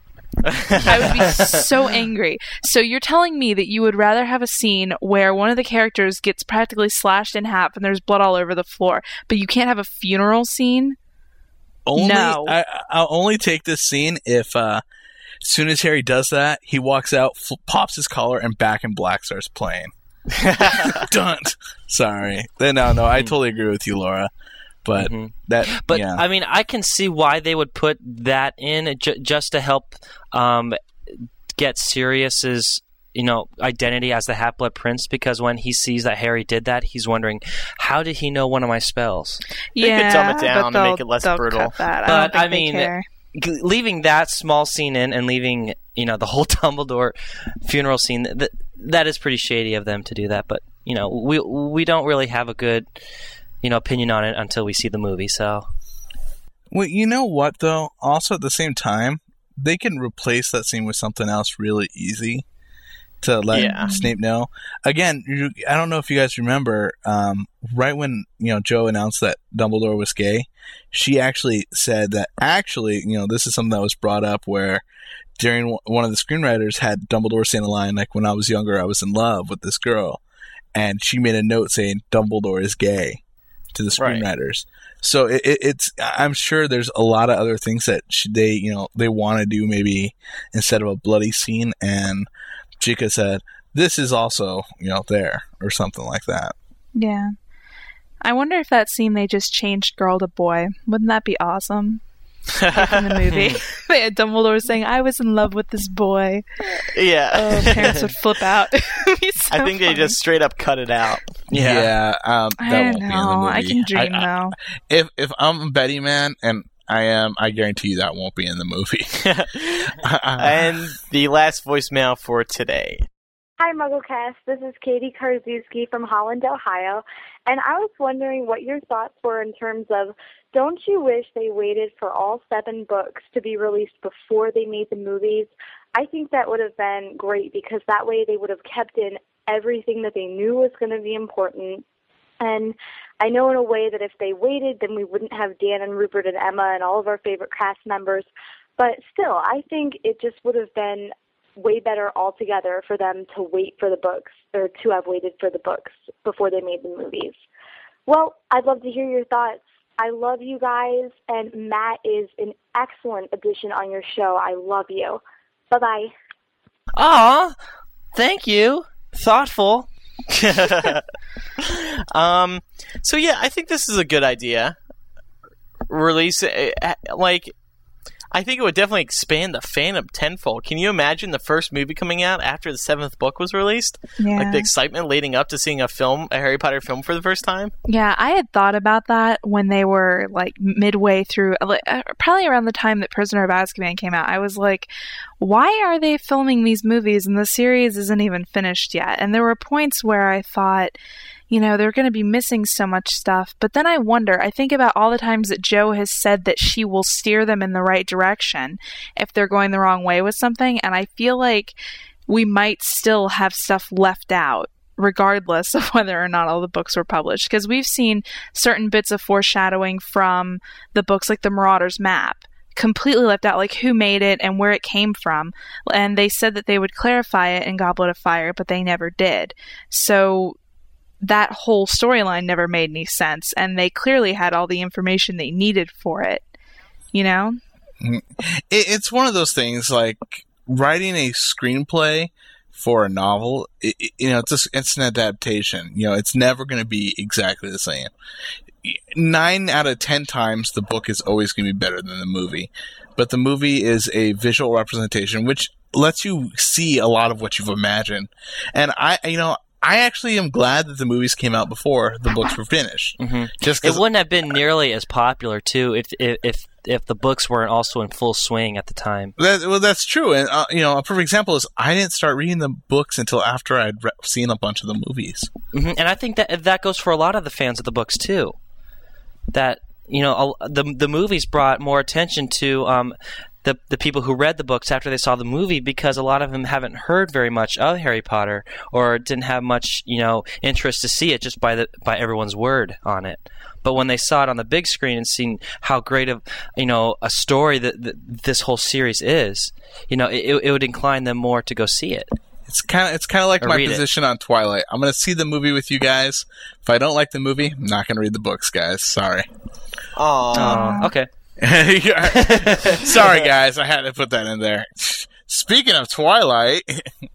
F: I would be so angry. So you're telling me that you would rather have a scene where one of the characters gets practically slashed in half and there's blood all over the floor, but you can't have a funeral scene?
G: Only,
F: no.
G: I, I'll only take this scene if, uh, as soon as Harry does that, he walks out, f- pops his collar, and Back in Black starts playing. Done. Sorry. No, no, I totally agree with you, Laura. But mm-hmm. that,
E: but
G: yeah.
E: I mean, I can see why they would put that in j- just to help um, get Sirius's, you know, identity as the Half-Blood Prince. Because when he sees that Harry did that, he's wondering, how did he know one of my spells?
F: Yeah,
D: they could dumb it down and make it less brutal.
F: Cut that.
E: But
F: I,
E: I mean, g- leaving that small scene in and leaving, you know, the whole Dumbledore funeral scene, that that is pretty shady of them to do that. But you know, we we don't really have a good, you know, opinion on it until we see the movie. So,
G: well, you know what though? Also, at the same time, they can replace that scene with something else really easy to let
D: yeah.
G: Snape know. Again, you, I don't know if you guys remember, um, right when you know Jo announced that Dumbledore was gay, she actually said that actually, you know, this is something that was brought up where during one of the screenwriters had Dumbledore saying a line like, "When I was younger, I was in love with this girl," and she made a note saying Dumbledore is gay to the screenwriters. Right. So it, it, it's, I'm sure there's a lot of other things that should they, you know, they want to do maybe instead of a bloody scene. And Chica said, this is also, you know, there or something like that.
F: Yeah. I wonder if that scene they just changed girl to boy. Wouldn't that be awesome? Like in the movie, they had Dumbledore saying, "I was in love with this boy."
D: Yeah,
F: oh, parents would flip out. so
D: I think funny. They just straight up cut it out.
G: Yeah, yeah um, that
F: I
G: won't
F: know.
G: be in the movie.
F: I can dream
G: I, I,
F: though.
G: If if I'm a Betty man, and I am, I guarantee you that won't be in the movie.
D: And the last voicemail for today.
L: Hi, MuggleCast. This is Katie Karczewski from Holland, Ohio, and I was wondering what your thoughts were in terms of, don't you wish they waited for all seven books to be released before they made the movies? I think that would have been great because that way they would have kept in everything that they knew was going to be important. And I know in a way that if they waited, then we wouldn't have Dan and Rupert and Emma and all of our favorite cast members. But still, I think it just would have been way better altogether for them to wait for the books, or to have waited for the books before they made the movies. Well, I'd love to hear your thoughts. I love you guys, and Matt is an excellent addition on your show. I love you. Bye-bye.
E: Aw, thank you. Thoughtful.
D: um, so yeah, I think this is a good idea. Release it, like, I think it would definitely expand the fandom tenfold. Can you imagine the first movie coming out after the seventh book was released?
F: Yeah.
D: Like the excitement leading up to seeing a film, a Harry Potter film for the first time?
F: Yeah, I had thought about that when they were like midway through, probably around the time that Prisoner of Azkaban came out. I was like, why are they filming these movies and the series isn't even finished yet? And there were points where I thought, you know, they're going to be missing so much stuff. But then I wonder, I think about all the times that Jo has said that she will steer them in the right direction if they're going the wrong way with something. And I feel like we might still have stuff left out, regardless of whether or not all the books were published. Because we've seen certain bits of foreshadowing from the books, like the Marauder's Map, completely left out, like who made it and where it came from. And they said that they would clarify it in Goblet of Fire, but they never did. So that whole storyline never made any sense, and they clearly had all the information they needed for it, you know?
G: It's one of those things, like writing a screenplay for a novel, it, it, you know, it's, a, it's an adaptation. You know, it's never going to be exactly the same. Nine out of ten times the book is always going to be better than the movie, but the movie is a visual representation, which lets you see a lot of what you've imagined. And I, you know, I actually am glad that the movies came out before the books were finished.
E: Mm-hmm.
G: Just
E: it wouldn't have been nearly as popular too if if if, if the books weren't also in full swing at the time.
G: That, well, that's true, and uh, you know, a perfect example is I didn't start reading the books until after I'd re- seen a bunch of the movies.
E: Mm-hmm. And I think that that goes for a lot of the fans of the books too. That you know, the the movies brought more attention to um, the the people who read the books after they saw the movie, because a lot of them haven't heard very much of Harry Potter or didn't have much, you know, interest to see it just by the by everyone's word on it. But when they saw it on the big screen and seen how great of, you know, a story that, that this whole series is, you know, it, it would incline them more to go see it.
G: It's kind of it's kind of like
E: Or
G: my
E: read it.
G: position on Twilight. I'm going to see the movie with you guys. If I don't like the movie, I'm not going to read the books, guys. Sorry.
H: Aww.
E: Uh, okay.
G: Sorry, guys. I had to put that in there. Speaking of Twilight,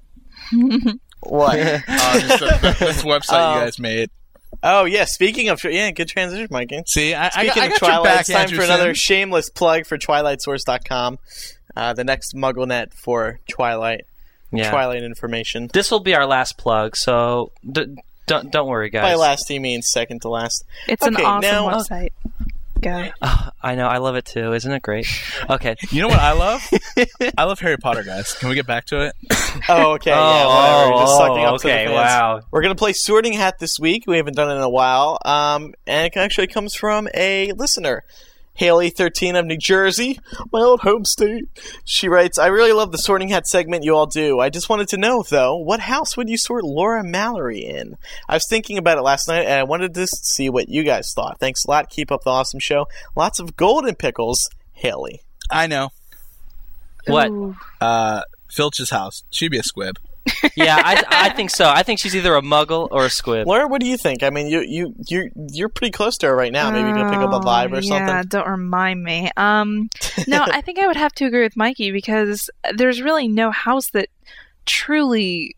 H: What?
G: uh, just the, the, this website
H: Um,
G: you guys made.
H: Oh yeah, speaking of yeah, good transition, Mikey.
G: See, I, I,
H: Speaking
G: I
H: of
G: got your
H: Twilight,
G: back,
H: it's time
G: Andrew
H: for another
G: Sim.
H: shameless plug for Twilight Source dot com, uh, the next MuggleNet for Twilight,
E: Yeah.
H: Twilight information.
E: This will be our last plug, so d- don't don't worry, guys.
H: By last, he means second to last.
F: It's an
H: Okay,
F: awesome
H: now-
F: website. Go.
E: Oh, I know, I love it too. Isn't it great? Okay.
G: You know what I love? I love Harry Potter, guys. Can we get back to it?
H: Oh, okay, yeah,
E: Oh,
H: whatever. Just
E: oh,
H: sucking up to the
E: okay,
H: fans.
E: wow.
H: We're gonna play Sorting Hat this week. We haven't done it in a while, um, and it actually comes from a listener. Haley, thirteen of New Jersey, my old home state. She writes, I really love the Sorting Hat segment you all do. I just wanted to know, though, what house would you sort Laura Mallory in? I was thinking about it last night, and I wanted to see what you guys thought. Thanks a lot. Keep up the awesome show. Lots of golden pickles, Haley.
G: I know.
E: What?
F: Ooh.
G: Uh, Filch's house. She'd be a squib.
E: Yeah, I I think so. I think she's either a Muggle or a squib.
H: Laura, what do you think? I mean, you you you you're pretty close to her right now. Maybe you can pick up a vibe or
F: Oh,
H: something.
F: Yeah, don't remind me. Um, no, I think I would have to agree with Mikey because there's really no house that truly,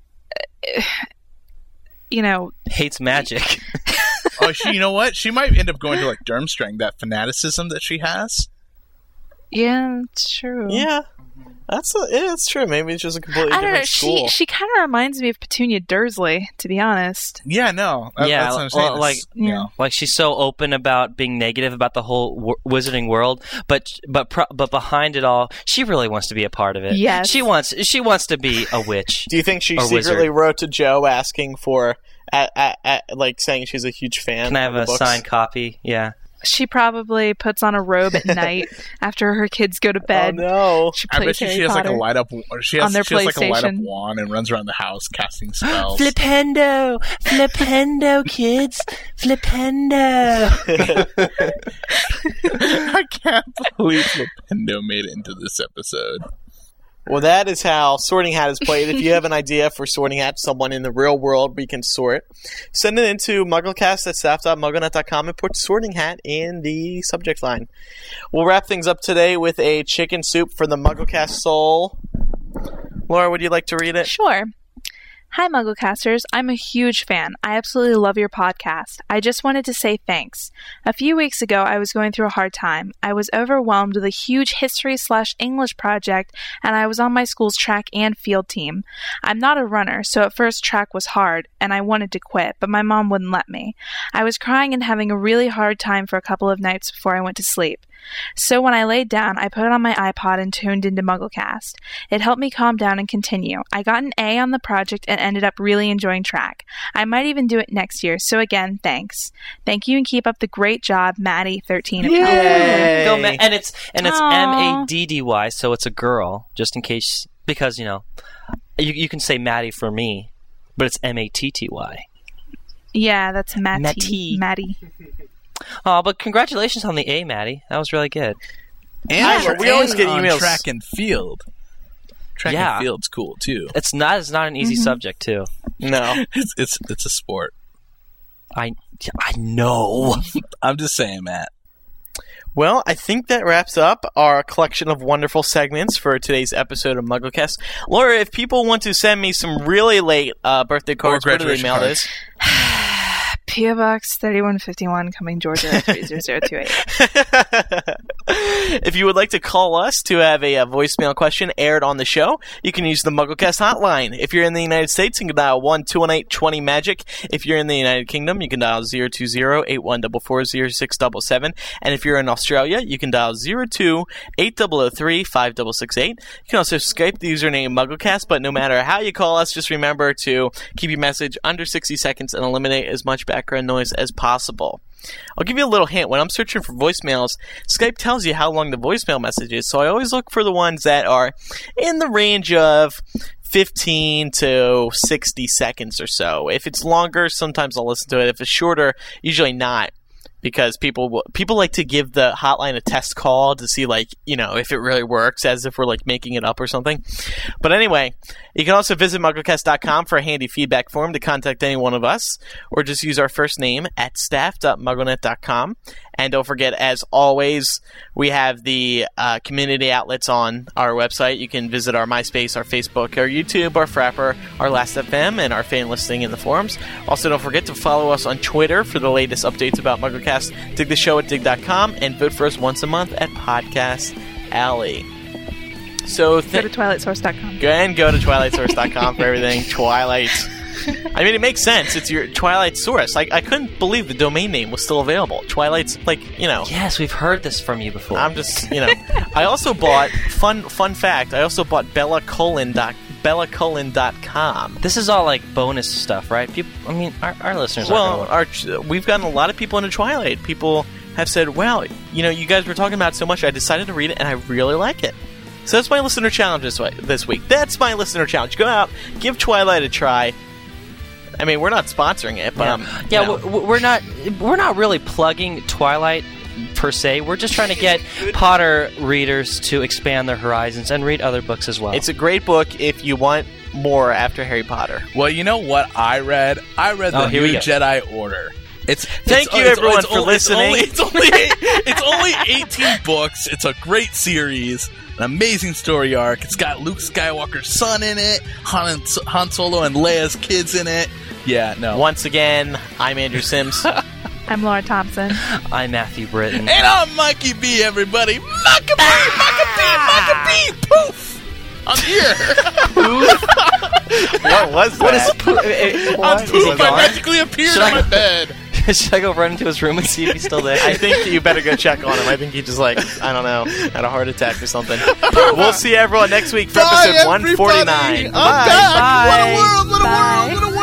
F: uh, you know,
E: Hates magic.
G: Oh, she, you know what? She might end up going to like Durmstrang, that fanaticism that she has.
F: yeah, it's true.
H: Yeah, that's a, yeah, it's true. Maybe it's just a completely
F: I don't
H: different
F: know.
H: school.
F: She she kind of reminds me of Petunia Dursley, to be honest.
G: Yeah, no. That,
E: Yeah,
G: that's what I'm saying.
E: well, like-
G: It's, you know,
E: Like she's so open about being negative about the whole w- wizarding world, but but pro- but behind it all, she really wants to be a part of it.
F: Yes.
E: she wants she wants to be a witch.
H: Do you think she
E: Or
H: secretly
E: wizard.
H: wrote to Joe asking for, at, at, at, like, saying she's a huge fan?
E: Can I have
H: of the
E: a
H: books?
E: signed copy? Yeah.
F: She probably puts on a robe at night after her kids go to bed.
H: Oh no!
F: She
G: I
F: plays
G: bet you
F: Harry
G: she has like
F: Potter.
G: a light up. She has,
F: On their
G: she has like a light up
F: PlayStation.
G: wand and runs around the house casting spells.
E: Flipendo, Flipendo, kids, Flipendo.
G: I can't believe Flipendo made it into this episode.
H: Well, that is how Sorting Hat is played. If you have an idea for Sorting Hat, someone in the real world we can sort, send it into mugglecast at staff dot mugglenet dot com and put Sorting Hat in the subject line. We'll wrap things up today with a chicken soup for the Mugglecast soul. Laura, would you like to read it?
F: Sure. Hi, Mugglecasters. I'm a huge fan. I absolutely love your podcast. I just wanted to say thanks. A few weeks ago, I was going through a hard time. I was overwhelmed with a huge history slash English project, and I was on my school's track and field team. I'm not a runner, so at first track was hard, and I wanted to quit, but my mom wouldn't let me. I was crying and having a really hard time for a couple of nights before I went to sleep. So when I laid down, I put it on my iPod and tuned into MuggleCast. It helped me calm down and continue. I got an A on the project and ended up really enjoying track. I might even do it next year, so again, thanks. Thank you and keep up the great job, Maddie, thirteen. of
H: Yay!
E: Go, Ma- and it's and it's
F: Aw.
E: M A D D Y, so it's a girl, just in case, because you know, you you can say Maddie for me, but it's M A T T Y.
F: Yeah, that's Matty.
E: Matty.
F: Maddie.
E: Oh, but congratulations on the A, Maddie. That was really good.
G: And
H: I-
G: for-
H: we always
G: and
H: get
G: on
H: emails.
G: track and field. Track
E: Yeah.
G: and field's cool too.
E: It's not it's not an easy
F: Mhm.
E: subject too.
H: No.
G: It's it's it's a sport.
E: I I know.
G: I'm just saying, Matt.
H: Well, I think that wraps up our collection of wonderful segments for today's episode of MuggleCast. Laura, if people want to send me some really late uh, birthday cards, where do they
G: graduation
H: mail
G: cards.
H: this?
F: P O Box thirty-one fifty-one, Cumming, Georgia three zero zero two eight.
D: If you would like to call us to have a, a voicemail question aired on the show, you can use the MuggleCast hotline. If you're in the United States, you can dial one two one eight twenty magic. If you're in the United Kingdom, you can dial zero two zero eight one four four zero six seven seven. And if you're in Australia, you can dial zero two eight zero zero three five six six eight. You can also Skype the username MuggleCast, but no matter how you call us, just remember to keep your message under sixty seconds and eliminate as much background noise as possible. I'll give you a little hint. When I'm searching for voicemails, Skype tells you how long the voicemail message is, so I always look for the ones that are in the range of fifteen to sixty seconds or so. If it's longer, sometimes I'll listen to it. If it's shorter, usually not. Because people will, people like to give the hotline a test call to see, like, you know, if it really works, as if we're, like, making it up or something. But anyway, you can also visit MuggleCast dot com for a handy feedback form to contact any one of us, or just use our first name at staff dot mugglenet dot com. And don't forget, as always, we have the uh, community outlets on our website. You can visit our MySpace, our Facebook, our YouTube, our Frapper, our Last F M, and our fan listing in the forums. Also, don't forget to follow us on Twitter for the latest updates about MuggleCast. Dig the show at dig dot com, and vote for us once a month at Podcast Alley. So th-
F: Go to twilight source dot com.
D: Go and go to twilight source dot com for everything. Twilight. I mean, it makes sense. It's your Twilight Source. I, I couldn't believe the domain name was still available. Twilight's, like, you know.
E: Yes, we've heard this from you before.
D: I'm just, you know. I also bought, fun fun fact, I also bought Bella Colon dot Bella Colon dot com.
E: This is all, like, bonus stuff, right? People, I mean, our, our listeners
D: well,
E: are
D: our we've gotten a lot of people into Twilight. People have said, well, you know, you guys were talking about it so much, I decided to read it, and I really like it. So that's my listener challenge this, way, this week. That's my listener challenge. Go out, give Twilight a try. I mean, we're not sponsoring it, but
E: yeah,
D: um,
E: yeah
D: you know.
E: we're not we're not really plugging Twilight per se. We're just trying to get Potter readers to expand their horizons and read other books as well.
D: It's a great book if you want more after Harry Potter.
G: Well, you know what I read? I read the
E: oh,
G: New Jedi Order. It's
D: Thank
G: it's,
D: you,
G: it's,
D: everyone,
G: it's
D: for
G: only,
D: listening.
G: It's only, it's, only, it's only eighteen books. It's a great series, an amazing story arc. It's got Luke Skywalker's son in it, Han, and, Han Solo and Leia's kids in it. Yeah, no.
D: Once again, I'm Andrew Sims.
F: I'm Laura Thompson.
E: I'm Matthew Britton.
G: And I'm Mikey B, everybody. Mikey B, Mikey B, Mikey B, poof! I'm here.
D: What was that?
E: What is poof?
G: I'm poof. I magically appeared
E: Should
G: on
E: I-
G: my bed.
E: Should I go run into his room and see if he's still there?
D: I think you better go check on him. I think he just, like, I don't know, had a heart attack or something. We'll see everyone next week for
G: Bye,
D: episode one forty-nine.
G: everybody. I'm back.
F: Bye.
G: What a world, what a
F: Bye.
G: world, what a world.